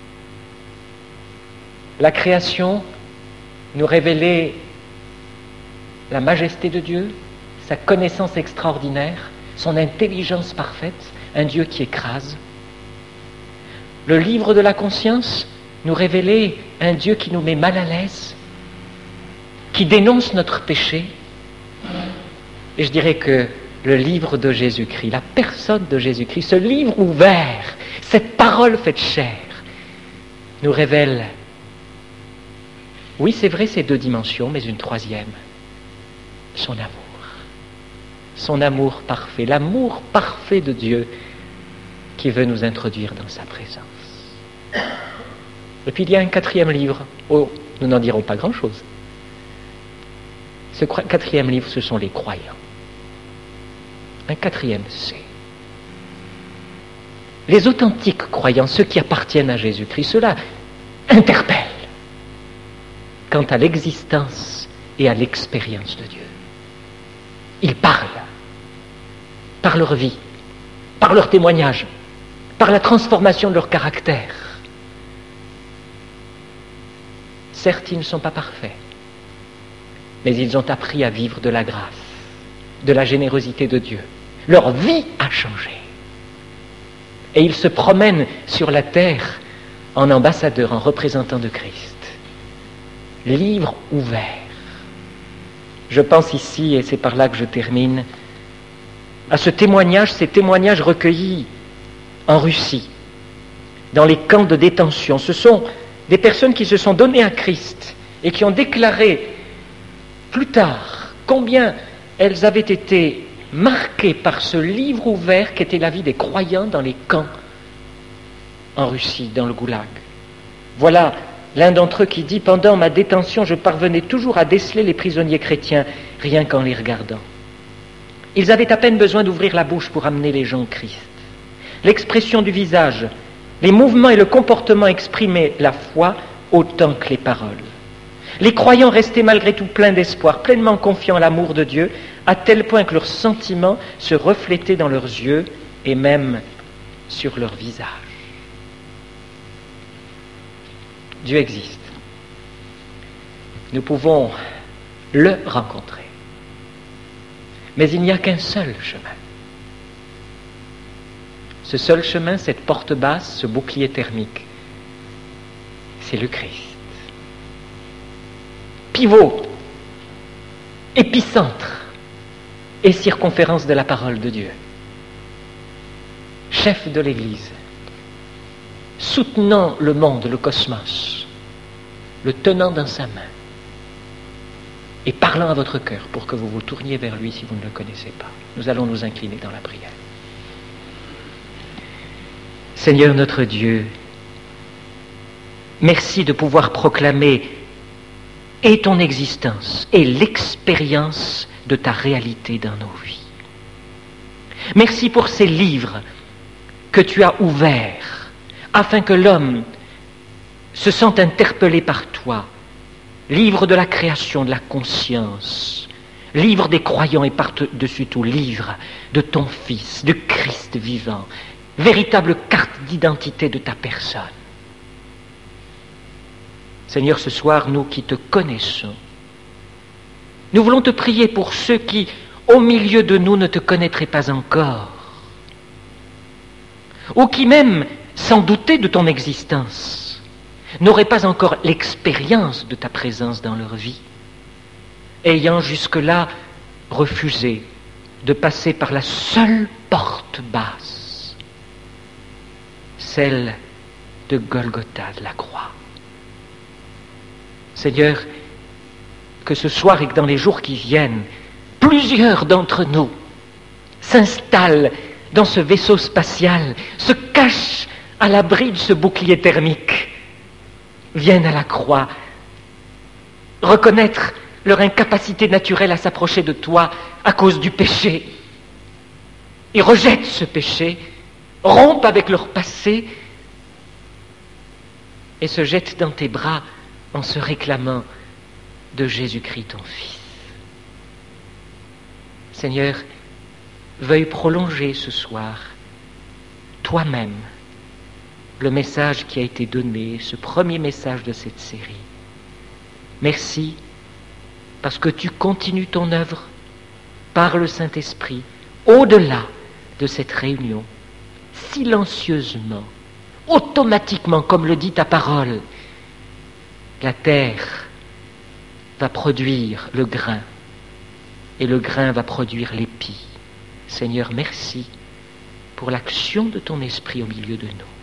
La création nous révélait la majesté de Dieu, sa connaissance extraordinaire, son intelligence parfaite, un Dieu qui écrase. Le livre de la conscience nous révélait un Dieu qui nous met mal à l'aise, qui dénonce notre péché. Et je dirais que le livre de Jésus-Christ, la personne de Jésus-Christ, ce livre ouvert, cette parole faite chair, nous révèle, oui c'est vrai, ces deux dimensions, mais une troisième, son amour. Son amour parfait, l'amour parfait de Dieu qui veut nous introduire dans sa présence. Et puis il y a un quatrième livre. Oh, nous n'en dirons pas grand-chose. Ce quatrième livre, ce sont les croyants. Un quatrième C. Les authentiques croyants, ceux qui appartiennent à Jésus-Christ, ceux-là interpellent quant à l'existence et à l'expérience de Dieu. Ils parlent par leur vie, par leur témoignage, par la transformation de leur caractère. Certes, ils ne sont pas parfaits, mais ils ont appris à vivre de la grâce, de la générosité de Dieu. Leur vie a changé. Et ils se promènent sur la terre en ambassadeurs, en représentants de Christ. Livre ouvert. Je pense ici, et c'est par là que je termine, à ce témoignage, ces témoignages recueillis en Russie, dans les camps de détention. Ce sont des personnes qui se sont données à Christ et qui ont déclaré plus tard combien elles avaient été marquées par ce livre ouvert qu'était la vie des croyants dans les camps en Russie, dans le goulag. Voilà l'un d'entre eux qui dit « Pendant ma détention, je parvenais toujours à déceler les prisonniers chrétiens, rien qu'en les regardant. Ils avaient à peine besoin d'ouvrir la bouche pour amener les gens au Christ. L'expression du visage, les mouvements et le comportement exprimaient la foi autant que les paroles. Les croyants restaient malgré tout pleins d'espoir, pleinement confiants à l'amour de Dieu, à tel point que leurs sentiments se reflétaient dans leurs yeux et même sur leur visage. » Dieu existe. Nous pouvons le rencontrer. Mais il n'y a qu'un seul chemin. Ce seul chemin, cette porte basse, ce bouclier thermique, c'est le Christ. Pivot, épicentre et circonférence de la parole de Dieu. Chef de l'Église, soutenant le monde, le cosmos, le tenant dans sa main et parlant à votre cœur pour que vous vous tourniez vers lui si vous ne le connaissez pas. Nous allons nous incliner dans la prière. Seigneur notre Dieu, merci de pouvoir proclamer et ton existence et l'expérience de ta réalité dans nos vies. Merci pour ces livres que tu as ouverts afin que l'homme se sente interpellé par toi. Livre de la création, de la conscience, livre des croyants et par-dessus tout, livre de ton Fils, de Christ vivant, véritable carte d'identité de ta personne. Seigneur, ce soir, nous qui te connaissons, nous voulons te prier pour ceux qui, au milieu de nous, ne te connaîtraient pas encore, ou qui même, sans douter de ton existence, n'auraient pas encore l'expérience de ta présence dans leur vie, ayant jusque-là refusé de passer par la seule porte basse, celle de Golgotha, de la croix. Seigneur, que ce soir et que dans les jours qui viennent, plusieurs d'entre nous s'installent dans ce vaisseau spatial, se cachent à l'abri de ce bouclier thermique, viennent à la croix reconnaître leur incapacité naturelle à s'approcher de toi à cause du péché. Ils rejettent ce péché, rompent avec leur passé et se jettent dans tes bras en se réclamant de Jésus-Christ ton Fils. Seigneur, veuille prolonger ce soir, toi-même, le message qui a été donné, ce premier message de cette série. Merci parce que tu continues ton œuvre par le Saint-Esprit au-delà de cette réunion, silencieusement, automatiquement, comme le dit ta parole. La terre va produire le grain et le grain va produire l'épi. Seigneur, merci pour l'action de ton esprit au milieu de nous.